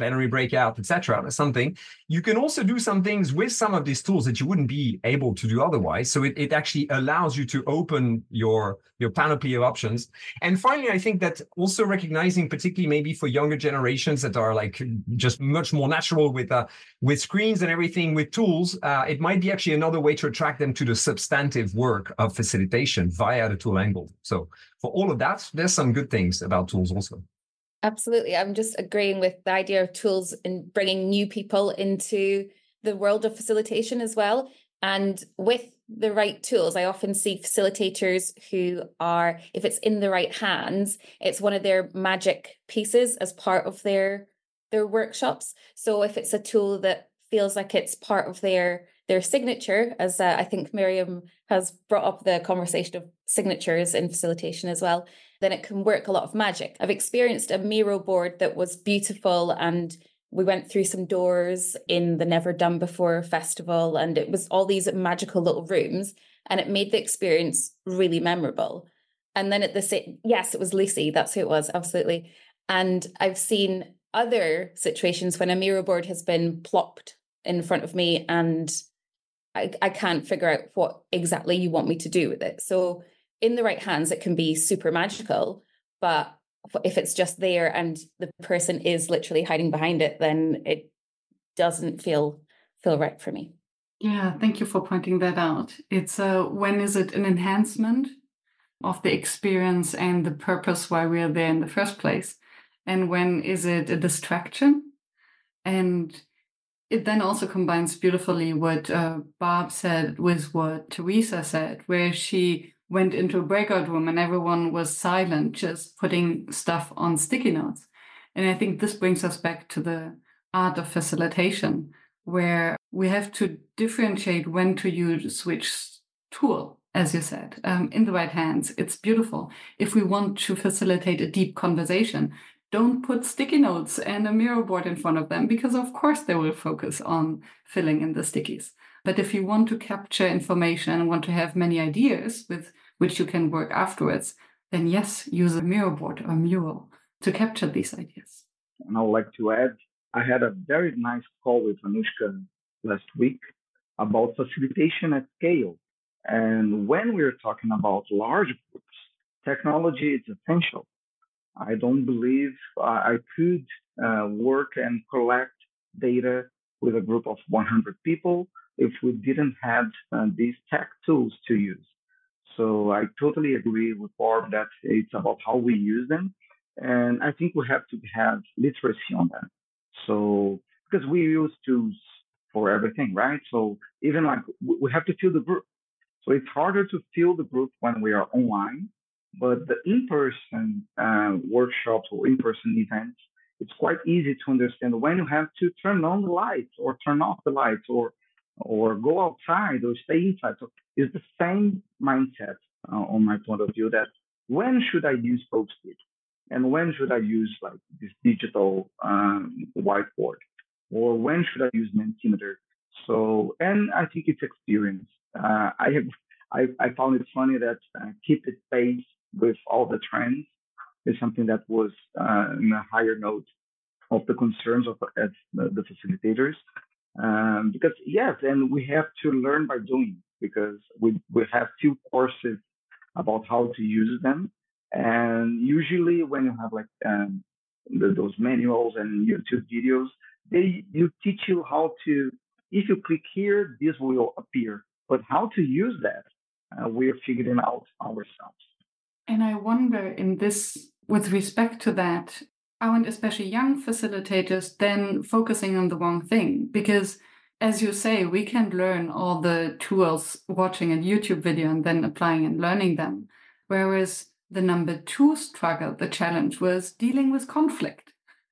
etc. Something. You can also do some things with some of these tools that you wouldn't be able to do otherwise. So it actually allows you to open your panoply of options. And finally, I think that also recognizing, particularly maybe for younger generations that are like just much more natural with screens and everything, with tools, it might be actually another way to attract them to the substantive work of facilitation via the tool angle. So for all of that, there's some good things about tools also. Absolutely. I'm just agreeing with the idea of tools and bringing new people into the world of facilitation as well. And with the right tools, I often see facilitators who are, if it's in the right hands, it's one of their magic pieces as part of their workshops. So if it's a tool that feels like it's part of their signature, as I think Miriam has brought up the conversation of signatures in facilitation as well, then it can work a lot of magic. I've experienced a Miro board that was beautiful, and we went through some doors in the Never Done Before festival, and it was all these magical little rooms, and it made the experience really memorable. And then yes, it was Lucy, that's who it was, absolutely. And I've seen other situations when a Miro board has been plopped in front of me and I can't figure out what exactly you want me to do with it. So in the right hands, it can be super magical, but if it's just there and the person is literally hiding behind it, then it doesn't feel right for me. Yeah, thank you for pointing that out. It's when is it an enhancement of the experience and the purpose why we are there in the first place? And when is it a distraction? And it then also combines beautifully what Barb said with what Teresa said, where she went into a breakout room and everyone was silent, just putting stuff on sticky notes. And I think this brings us back to the art of facilitation, where we have to differentiate when to use which tool, as you said, in the right hands. It's beautiful. If we want to facilitate a deep conversation, don't put sticky notes and a Miro board in front of them, because of course they will focus on filling in the stickies. But if you want to capture information and want to have many ideas with which you can work afterwards, then yes, use a Miro board or mural to capture these ideas. And I would like to add, I had a very nice call with Anushka last week about facilitation at scale. And when we're talking about large groups, technology is essential. I don't believe I could work and collect data with a group of 100 people if we didn't have these tech tools to use. So I totally agree with Barb that it's about how we use them. And I think we have to have literacy on that. So, because we use tools for everything, right? So even like we have to fill the group. So it's harder to fill the group when we are online, but the in-person workshops or in-person events, it's quite easy to understand when you have to turn on the lights or turn off the lights or go outside or stay inside. So it's the same mindset on my point of view that when should I use Post-it and when should I use like this digital whiteboard or when should I use Mentimeter? So, and I think it's experience. I found it funny that keep it pace with all the trends is something that was in a higher note of the concerns of the facilitators. Because yes, and we have to learn by doing, because we have few courses about how to use them. And usually when you have like those manuals and YouTube videos, you teach you how to, if you click here, this will appear. But how to use that, we're figuring out ourselves. And I wonder in this, with respect to that, aren't especially young facilitators then focusing on the wrong thing? Because as you say, we can learn all the tools watching a YouTube video and then applying and learning them. Whereas the number 2 struggle, the challenge, was dealing with conflict.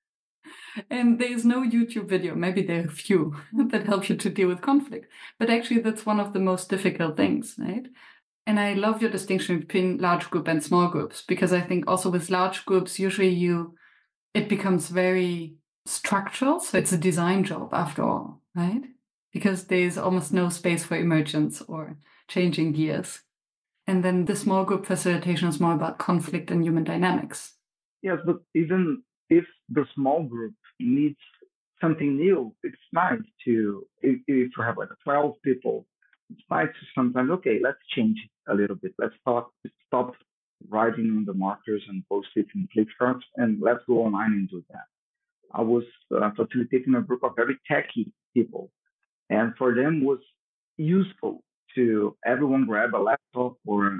And there's no YouTube video, maybe there are a few that help you to deal with conflict. But actually, that's one of the most difficult things, right? And I love your distinction between large group and small groups, because I think also with large groups, usually it becomes very structural. So it's a design job after all, right? Because there's almost no space for emergence or changing gears. And then the small group facilitation is more about conflict and human dynamics. Yes, but even if the small group needs something new, it's nice to, if you have like 12 people, it's nice to sometimes, okay, let's change it a little bit. Let's stop writing on the markers and Post-it and flipcharts, and let's go online and do that. I was facilitating a group of very techy people, and for them was useful to everyone grab a laptop or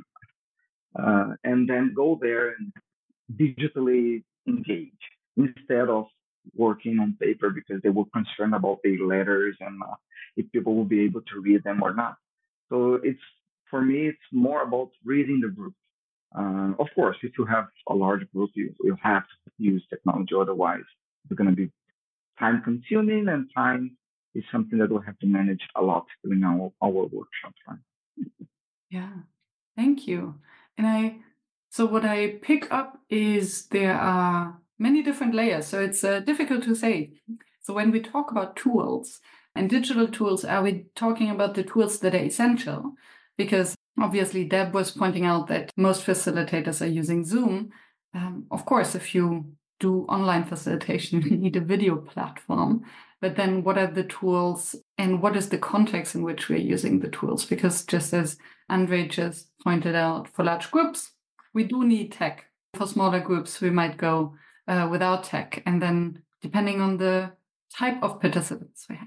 and then go there and digitally engage instead of working on paper, because they were concerned about the letters and if people will be able to read them or not. So for me, it's more about reading the group. Of course, if you have a large group, you have to use technology. Otherwise, it's going to be time consuming, and time is something that we'll have to manage a lot during our workshops. Right? Yeah, thank you. And so what I pick up is there are many different layers. So it's difficult to say. So when we talk about tools and digital tools, are we talking about the tools that are essential? Because obviously Deb was pointing out that most facilitators are using Zoom. Of course, if you do online facilitation, you need a video platform. But then what are the tools and what is the context in which we're using the tools? Because just as Andre just pointed out, for large groups, we do need tech. For smaller groups, we might go without tech. And then depending on the type of participants we have.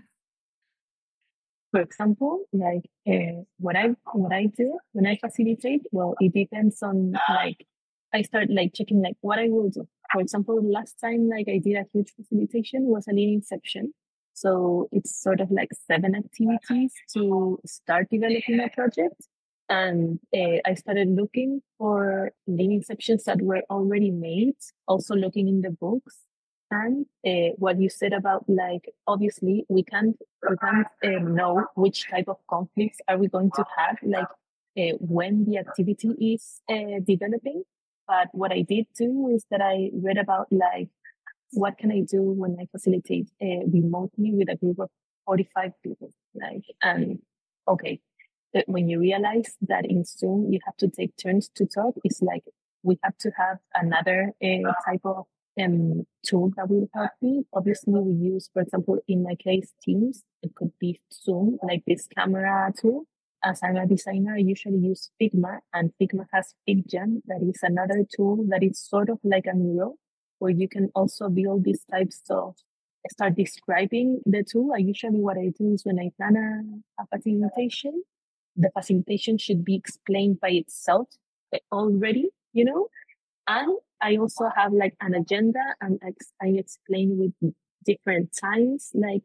For example, like what I do when I facilitate, well, it depends on like I start like checking like what I will do. for example, last time like I did a huge facilitation was a lean inception. So it's sort of like 7 activities to start developing a project. And I started looking for lean inceptions that were already made, also looking in the books. And what you said about like, obviously we can't know which type of conflicts are we going to have, like when the activity is developing. But what I did do is that I read about like, what can I do when I facilitate remotely with a group of 45 people? Like, and okay, when you realize that in Zoom you have to take turns to talk, it's like we have to have another type of tool that will help me. Obviously, we use, for example, in my case, Teams. It could be Zoom, like this camera tool. As I'm a designer, I usually use Figma, and Figma has FigJam, that is another tool that is sort of like a Miro, where you can also build these types of, start describing the tool. Usually what I do is when I plan a facilitation, the facilitation should be explained by itself already, you know? And I also have like an agenda, and I explain with different times, like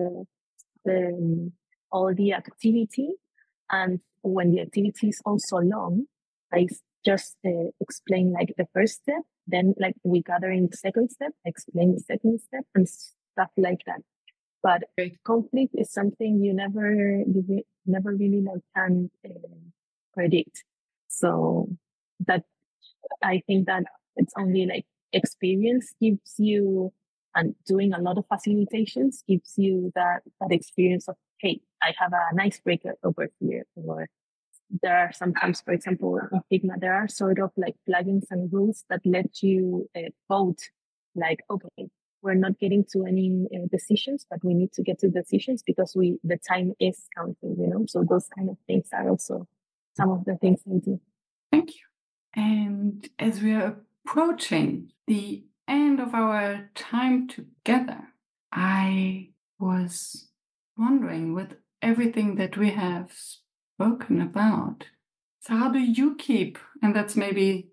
all the activity. And when the activity is also long, I just explain like the first step. Then like we gather in the second step, explain the second step and stuff like that. But conflict is something you never really like can predict. So that I think that it's only like experience gives you, and doing a lot of facilitations gives you that experience of, hey, I have an icebreaker over here. Or there are sometimes, for example, in Figma, there are sort of like plugins and rules that let you vote, like, okay, we're not getting to any decisions, but we need to get to decisions because the time is counting, you know? So those kind of things are also some of the things I do. Thank you. And as we are approaching the end of our time together, I was wondering, with everything that we have spoken about, so how do you keep, and that's maybe,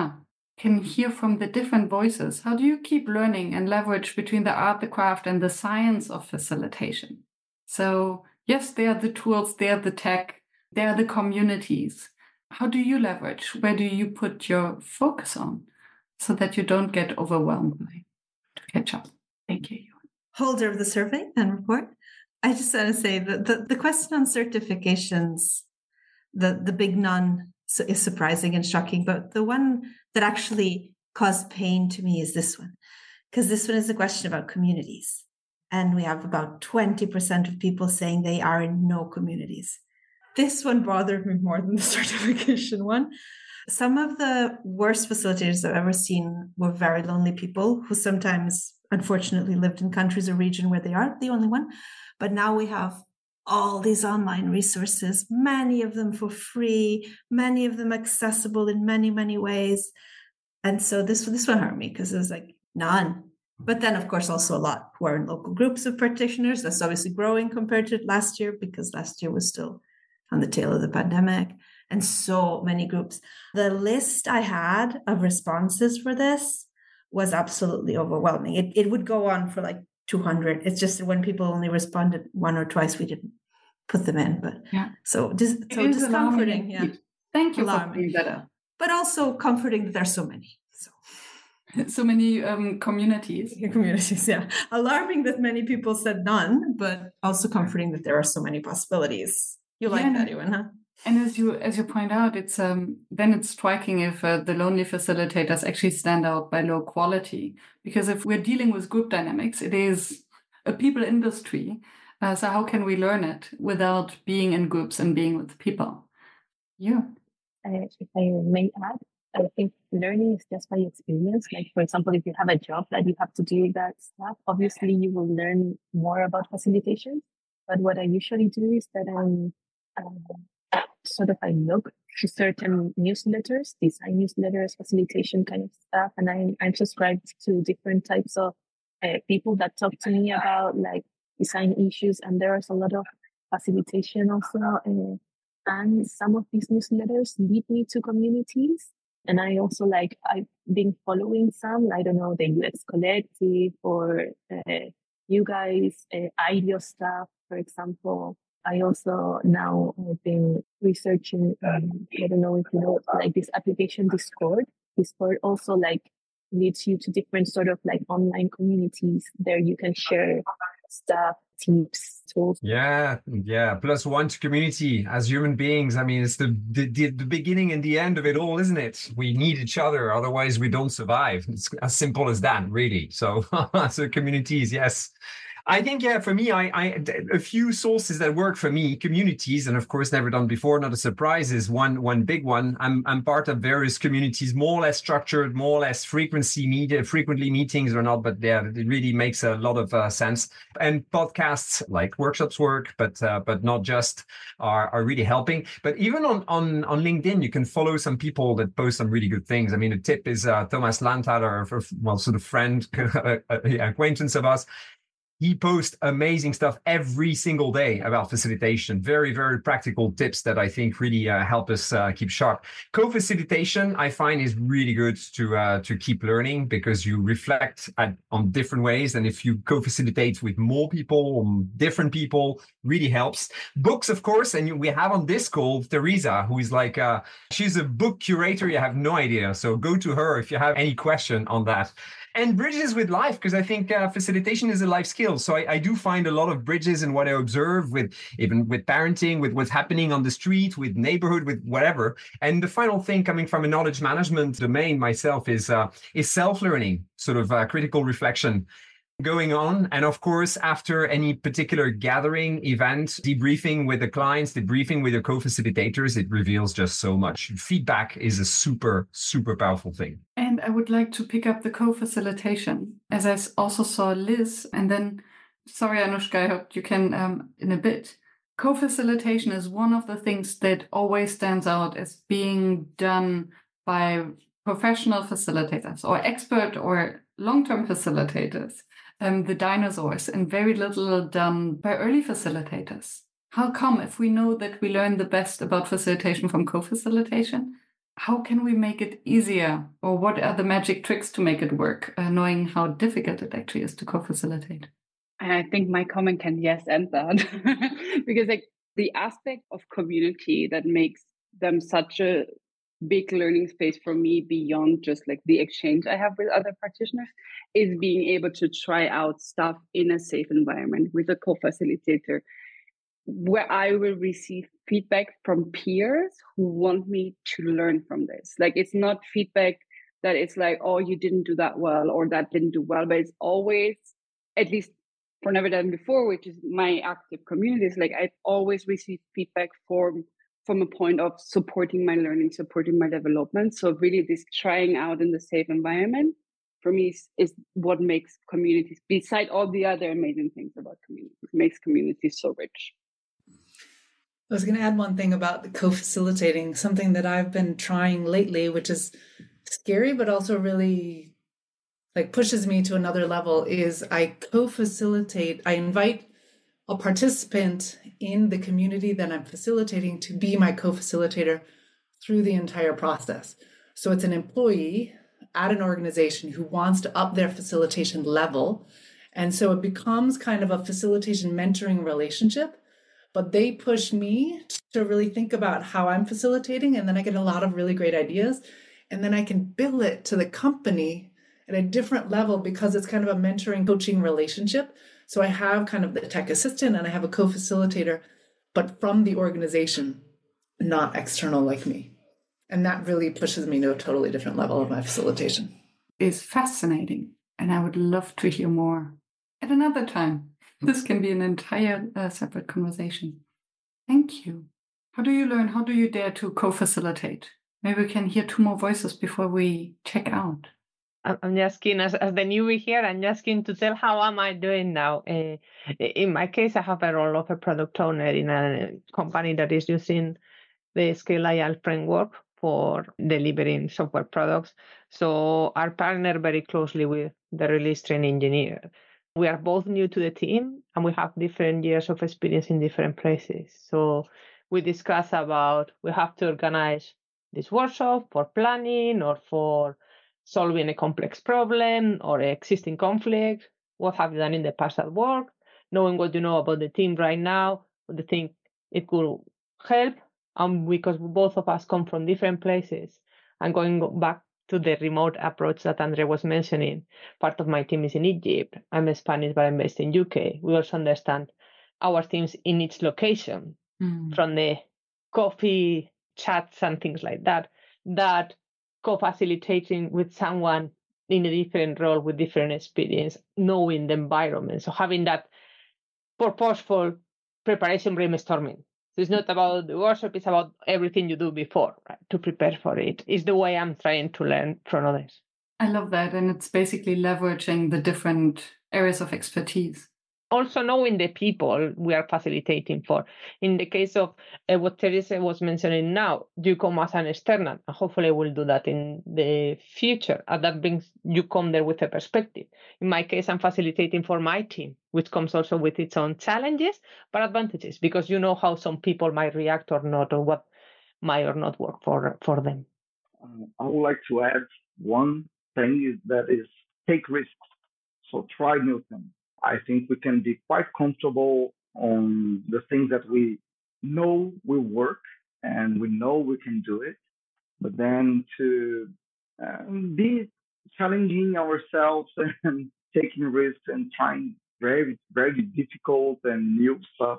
can hear from the different voices, how do you keep learning and leverage between the art, the craft, and the science of facilitation? So yes, they are the tools, they are the tech, they are the communities. How do you leverage? Where do you put your focus on so that you don't get overwhelmed by to catch up? Thank you. Holder of the survey and report. I just want to say that the question on certifications, the big none is surprising and shocking, but the one that actually caused pain to me is this one, because this one is a question about communities. And we have about 20% of people saying they are in no communities. This one bothered me more than the certification one. Some of the worst facilitators I've ever seen were very lonely people who sometimes, unfortunately, lived in countries or region where they aren't the only one. But now we have all these online resources, many of them for free, many of them accessible in many, many ways. And so this one hurt me because it was like none. But then, of course, also a lot who are in local groups of practitioners. That's obviously growing compared to last year, because last year was still on the tail of the pandemic, and so many groups. The list I had of responses for this was absolutely overwhelming. It would go on for like 200. It's just that when people only responded one or twice, we didn't put them in. But so discomforting. Yeah. Thank you for being better. But also comforting that there's so many. So many communities. Communities, yeah. Alarming that many people said none, but also comforting that there are so many possibilities. You like that, Ewan, huh? And as you point out, it's then it's striking if the lonely facilitators actually stand out by low quality. Because if we're dealing with group dynamics, it is a people industry. So how can we learn it without being in groups and being with people? If I may add, I think learning is just by experience. Like, for example, if you have a job that you have to do that stuff, obviously you will learn more about facilitation. But what I usually do is that I look to certain newsletters, design newsletters, facilitation kind of stuff, and I'm subscribed to different types of people that talk to me about like design issues, and there's a lot of facilitation also. And some of these newsletters lead me to communities And I also I've been following some, I don't know, the UX Collective or you guys, IDEO stuff, for example. I also now have been researching, I don't know if you know, like this application Discord. Discord also leads you to different sort of online communities. There you can share stuff, tips, tools. Yeah. Plus one to community as human beings. I mean, it's the beginning and the end of it all, isn't it? We need each other, otherwise we don't survive. It's as simple as that, really. So, so communities, yes. I think, for me, I a few sources that work for me, communities, and of course, never done before, not a surprise, is one big one. I'm part of various communities, more or less structured, more or less frequently meetings or not, but yeah, it really makes a lot of sense. And podcasts like Workshops Work, but not just, are really helping. But even on LinkedIn, you can follow some people that post some really good things. I mean, a tip is Thomas Landthaler, sort of friend, acquaintance of us. He posts amazing stuff every single day about facilitation. Very, very practical tips that I think really help us keep sharp. Co-facilitation, I find, is really good to keep learning because you reflect on different ways. And if you co-facilitate with more people, different people, really helps. Books, of course, and we have on this call Teresa, who is she's a book curator. You have no idea. So go to her if you have any question on that. And bridges with life, because I think facilitation is a life skill. So I do find a lot of bridges in what I observe even with parenting, with what's happening on the street, with neighborhood, with whatever. And the final thing coming from a knowledge management domain myself is self-learning, sort of critical reflection going on. And of course, after any particular gathering, event, debriefing with the clients, debriefing with the co-facilitators, it reveals just so much. Feedback is a super, super powerful thing. And I would like to pick up the co-facilitation, as I also saw Liz, and then, sorry, Anushka, I hope you can in a bit. Co-facilitation is one of the things that always stands out as being done by professional facilitators or expert or long-term facilitators. The dinosaurs, and very little done by early facilitators. How come, if we know that we learn the best about facilitation from co-facilitation, how can we make it easier? Or what are the magic tricks to make it work, knowing how difficult it actually is to co-facilitate? And I think my comment can yes and that. Because the aspect of community that makes them such a big learning space for me beyond just the exchange I have with other practitioners is being able to try out stuff in a safe environment with a co-facilitator where I will receive feedback from peers who want me to learn from this. It's not feedback that it's oh, you didn't do that well or that didn't do well, but it's always, at least for Never Done Before, which is my active communities, I've always received feedback from a point of supporting my learning, supporting my development. So really this trying out in the safe environment for me is what makes communities, beside all the other amazing things about communities, makes communities so rich. I was going to add one thing about the co-facilitating, something that I've been trying lately, which is scary, but also really pushes me to another level, is I co-facilitate, I invite a participant in the community that I'm facilitating to be my co-facilitator through the entire process. So it's an employee at an organization who wants to up their facilitation level. And so it becomes kind of a facilitation mentoring relationship, but they push me to really think about how I'm facilitating. And then I get a lot of really great ideas. And then I can bill it to the company at a different level because it's kind of a mentoring coaching relationship. So I have kind of the tech assistant and I have a co-facilitator, but from the organization, not external like me. And that really pushes me to a totally different level of my facilitation. It's fascinating. And I would love to hear more at another time. This can be an entire separate conversation. Thank you. How do you learn? How do you dare to co-facilitate? Maybe we can hear two more voices before we check out. I'm just keen, as the newbie here, I'm just keen to tell how am I doing now. In my case, I have a role of a product owner in a company that is using the Scale Agile framework for delivering software products. So I partner very closely with the release train engineer. We are both new to the team and we have different years of experience in different places. So we discuss about, we have to organize this workshop for planning or for solving a complex problem or existing conflict? What have you done in the past at work? Knowing what you know about the team right now, what you think it could help. Because both of us come from different places, and going back to the remote approach that Andre was mentioning, part of my team is in Egypt. I'm Spanish, but I'm based in UK. We also understand our teams in each location, from the coffee chats and things like that, that co-facilitating with someone in a different role with different experience, knowing the environment. So having that purposeful preparation brainstorming. So it's not about the workshop, it's about everything you do before, right, to prepare for it. It's the way I'm trying to learn from others. I love that. And it's basically leveraging the different areas of expertise. Also knowing the people we are facilitating for. In the case of what Teresa was mentioning now, you come as an external, and hopefully we'll do that in the future. And that brings you come there with a perspective. In my case, I'm facilitating for my team, which comes also with its own challenges, but advantages, because you know how some people might react or not, or what might or not work for them. I would like to add one thing that is take risks. So try new things. I think we can be quite comfortable on the things that we know will work and we know we can do it, but then to be challenging ourselves and taking risks and trying very, very difficult and new stuff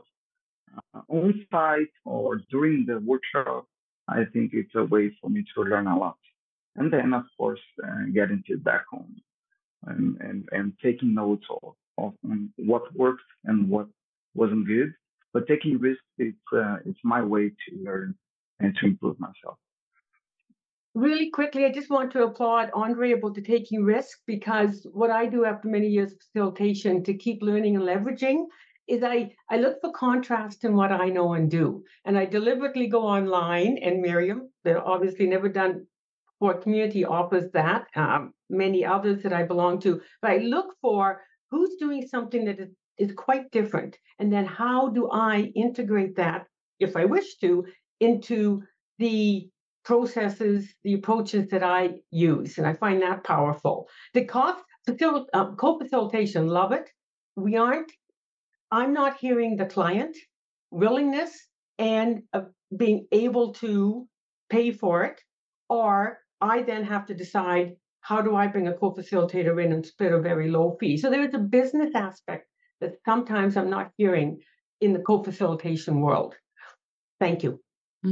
on site or during the workshop, I think it's a way for me to learn a lot. And then, of course, getting feedback on and taking notes of what worked and what wasn't good. But taking risks, it's my way to learn and to improve myself. Really quickly, I just want to applaud Andre about the taking risks, because what I do after many years of facilitation to keep learning and leveraging is I look for contrast in what I know and do. And I deliberately go online, and Miriam, they're obviously never done for community offers that, many others that I belong to, but I look for who's doing something that is quite different. And then how do I integrate that, if I wish to, into the processes, the approaches that I use. And I find that powerful. The co-facilitation, love it. I'm not hearing the client willingness and being able to pay for it, or I then have to decide, how do I bring a co-facilitator in and split a very low fee? So there is a business aspect that sometimes I'm not hearing in the co-facilitation world. Thank you.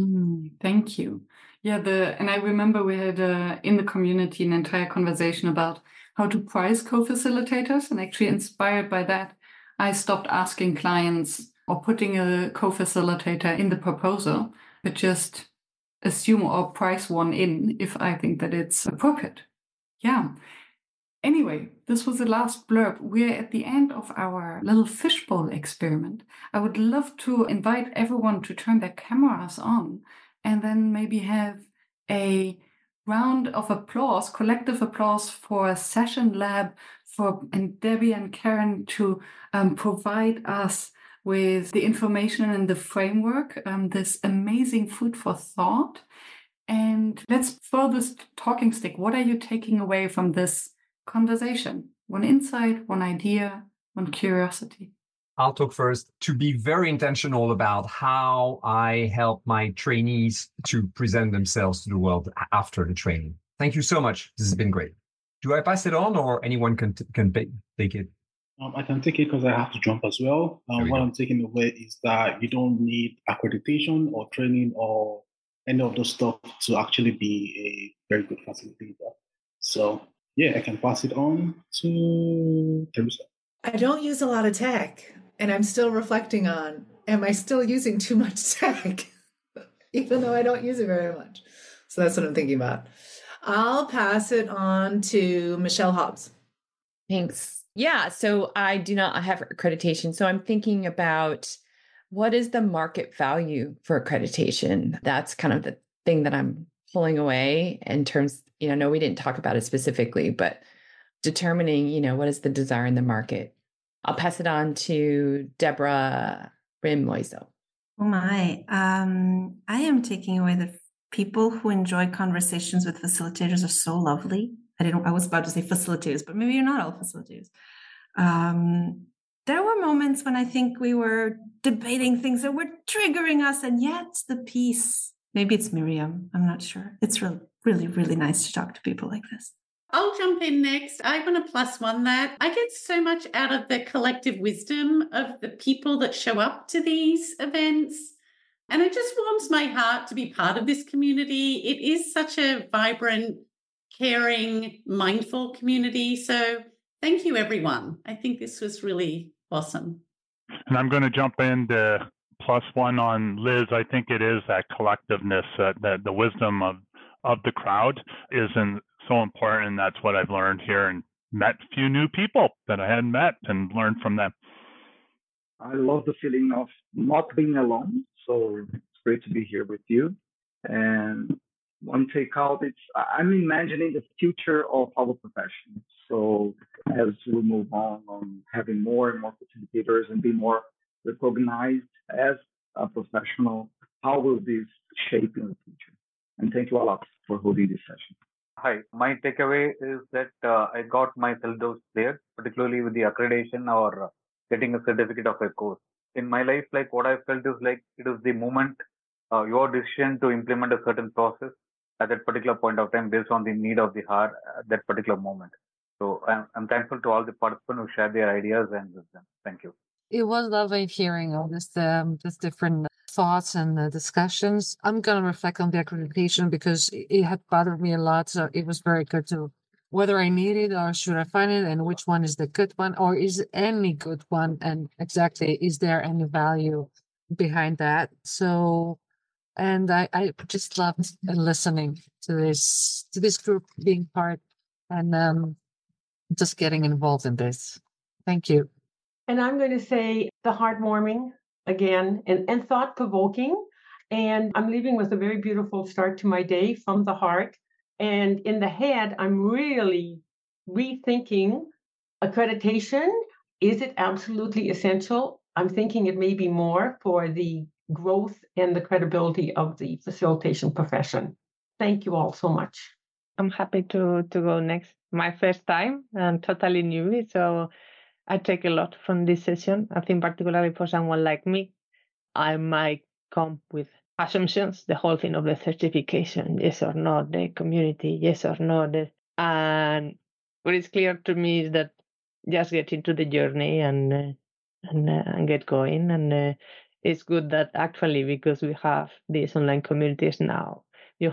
Thank you. Yeah, and I remember we had in the community an entire conversation about how to price co-facilitators, and actually inspired by that, I stopped asking clients or putting a co-facilitator in the proposal, but just assume or price one in if I think that it's appropriate. Yeah. Anyway, this was the last blurb. We're at the end of our little fishbowl experiment. I would love to invite everyone to turn their cameras on and then maybe have a round of applause, collective applause for Session Lab, and Debbie and Karen to provide us with the information and the framework, this amazing food for thought. And let's throw this talking stick. What are you taking away from this conversation? One insight, one idea, one curiosity. I'll talk first. To be very intentional about how I help my trainees to present themselves to the world after the training. Thank you so much. This has been great. Do I pass it on, or anyone can take it? I can take it because I have to jump as well. What I'm taking away is that you don't need accreditation or training or any of those stuff to actually be a very good facilitator. So yeah, I can pass it on to Teresa. I don't use a lot of tech, and I'm still reflecting on, am I still using too much tech? Even though I don't use it very much. So that's what I'm thinking about. I'll pass it on to Michelle Hobbs. Thanks. Yeah, so I do not have accreditation. So I'm thinking about, what is the market value for accreditation? That's kind of the thing that I'm pulling away in terms, no, we didn't talk about it specifically, but determining, what is the desire in the market. I'll pass it on to Deborah Rim-Moiso. Oh my, I am taking away people who enjoy conversations with facilitators are so lovely. I was about to say facilitators, but maybe you're not all facilitators. There were moments when I think we were debating things that were triggering us, and yet the peace, maybe it's Miriam, I'm not sure. It's really, really, really nice to talk to people like this. I'll jump in next. I want to +1 that. I get so much out of the collective wisdom of the people that show up to these events. And it just warms my heart to be part of this community. It is such a vibrant, caring, mindful community. So thank you, everyone. I think this was really awesome. And I'm going to jump into +1 on Liz. I think it is that collectiveness, that the wisdom of the crowd is so important. And that's what I've learned here and met a few new people that I hadn't met and learned from them. I love the feeling of not being alone. So it's great to be here with you. And one takeout, I'm imagining the future of our profession. So as we move on having more and more facilitators and be more recognized as a professional, how will this shape in the future? And thank you a lot for holding this session. Hi, my takeaway is that I got myself those clear, particularly with the accreditation or getting a certificate of a course. In my life, like what I felt is like it is the moment, your decision to implement a certain process at that particular point of time based on the need of the heart at that particular moment. So I'm thankful to all the participants who shared their ideas and wisdom. Thank you. It was lovely hearing all this different thoughts and discussions. I'm going to reflect on the accreditation because it had bothered me a lot. So it was very good to whether I need it or should I find it and which one is the good one or is any good one? And exactly, is there any value behind that? So, and I just loved listening to this group being part and just getting involved in this. Thank you. And I'm going to say the heartwarming again and thought-provoking. And I'm leaving with a very beautiful start to my day from the heart. And in the head, I'm really rethinking accreditation. Is it absolutely essential? I'm thinking it may be more for the growth and the credibility of the facilitation profession. Thank you all so much. I'm happy to go next. My first time, I'm totally newbie, so I take a lot from this session. I think particularly for someone like me, I might come with assumptions, the whole thing of the certification, yes or no, the community, yes or no. And what is clear to me is that just get into the journey and get going. And it's good that actually, because we have these online communities now,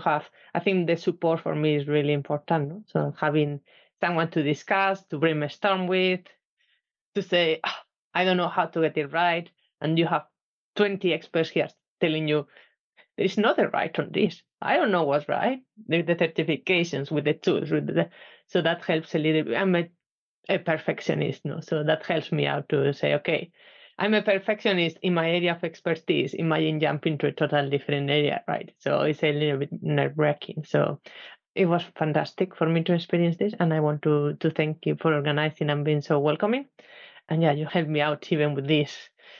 I think the support for me is really important. No? So having someone to discuss, to brainstorm with, to say, I don't know how to get it right. And you have 20 experts here telling you, there's not a right on this. I don't know what's right. The certifications with the tools. So that helps a little bit. I'm a perfectionist, no? So that helps me out to say, okay, I'm a perfectionist in my area of expertise. Imagine jumping to a totally different area, right? So it's a little bit nerve-wracking. So it was fantastic for me to experience this. And I want to thank you for organizing and being so welcoming. And yeah, you helped me out even with this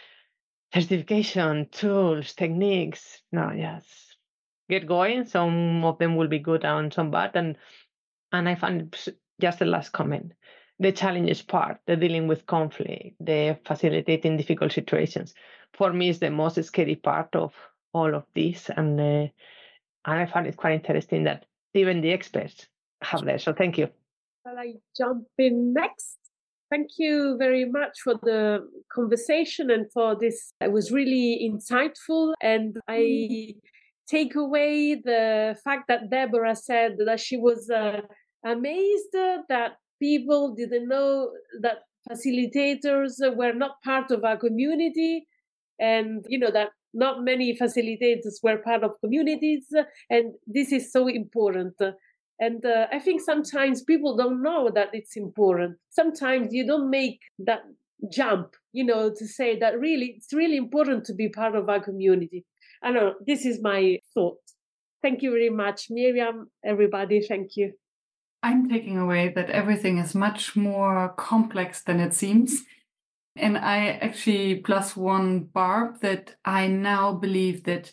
certification, tools, techniques. No, yes. Get going. Some of them will be good and some bad. And I find just the last comment, the challenges part, the dealing with conflict, the facilitating difficult situations, for me is the most scary part of all of this. And I find it quite interesting that even the experts have that. So thank you. Shall I jump in next? Thank you very much for the conversation and for this. It was really insightful. And I take away the fact that Deborah said that she was amazed that people didn't know that facilitators were not part of our community. And, that not many facilitators were part of communities. And this is so important. And I think sometimes people don't know that it's important. Sometimes you don't make that jump, to say that really, it's really important to be part of our community. I know, this is my thought. Thank you very much, Miriam, everybody. Thank you. I'm taking away that everything is much more complex than it seems. And I actually +1 Barb that I now believe that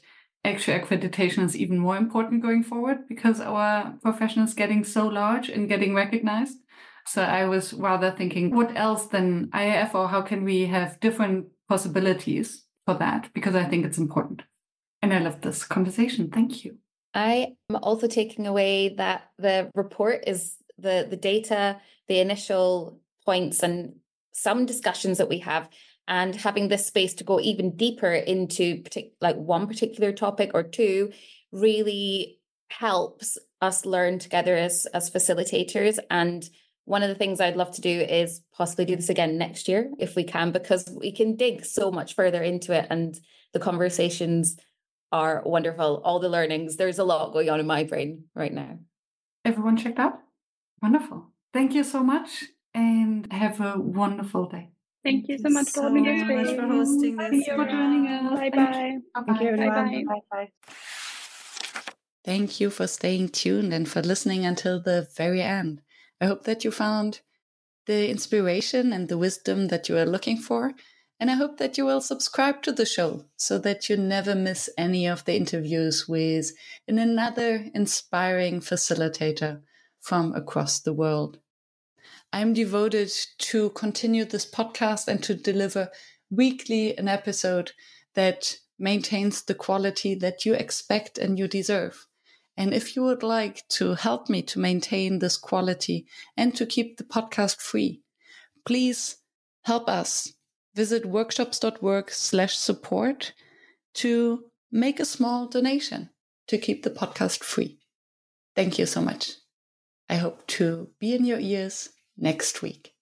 actually accreditation is even more important going forward because our profession is getting so large and getting recognized. So I was rather thinking, what else than IAF, or how can we have different possibilities for that? Because I think it's important. And I love this conversation. Thank you. I am also taking away that the report is the data, the initial points, and some discussions that we have, and having this space to go even deeper into like one particular topic or two really helps us learn together as facilitators. And one of the things I'd love to do is possibly do this again next year if we can, because we can dig so much further into it, and the conversations are wonderful. All the learnings, there's a lot going on in my brain right now. Everyone checked out? Wonderful. Thank you so much and have a wonderful day. Thank you so much for having us. Thank you for hosting this. Thank you for joining us. Bye-bye. Thank you, everyone. Bye-bye. Thank you for staying tuned and for listening until the very end. I hope that you found the inspiration and the wisdom that you are looking for. And I hope that you will subscribe to the show so that you never miss any of the interviews with another inspiring facilitator from across the world. I'm devoted to continue this podcast and to deliver weekly an episode that maintains the quality that you expect and you deserve. And if you would like to help me to maintain this quality and to keep the podcast free, please help us. Visit workshops.work/support to make a small donation to keep the podcast free. Thank you so much. I hope to be in your ears next week.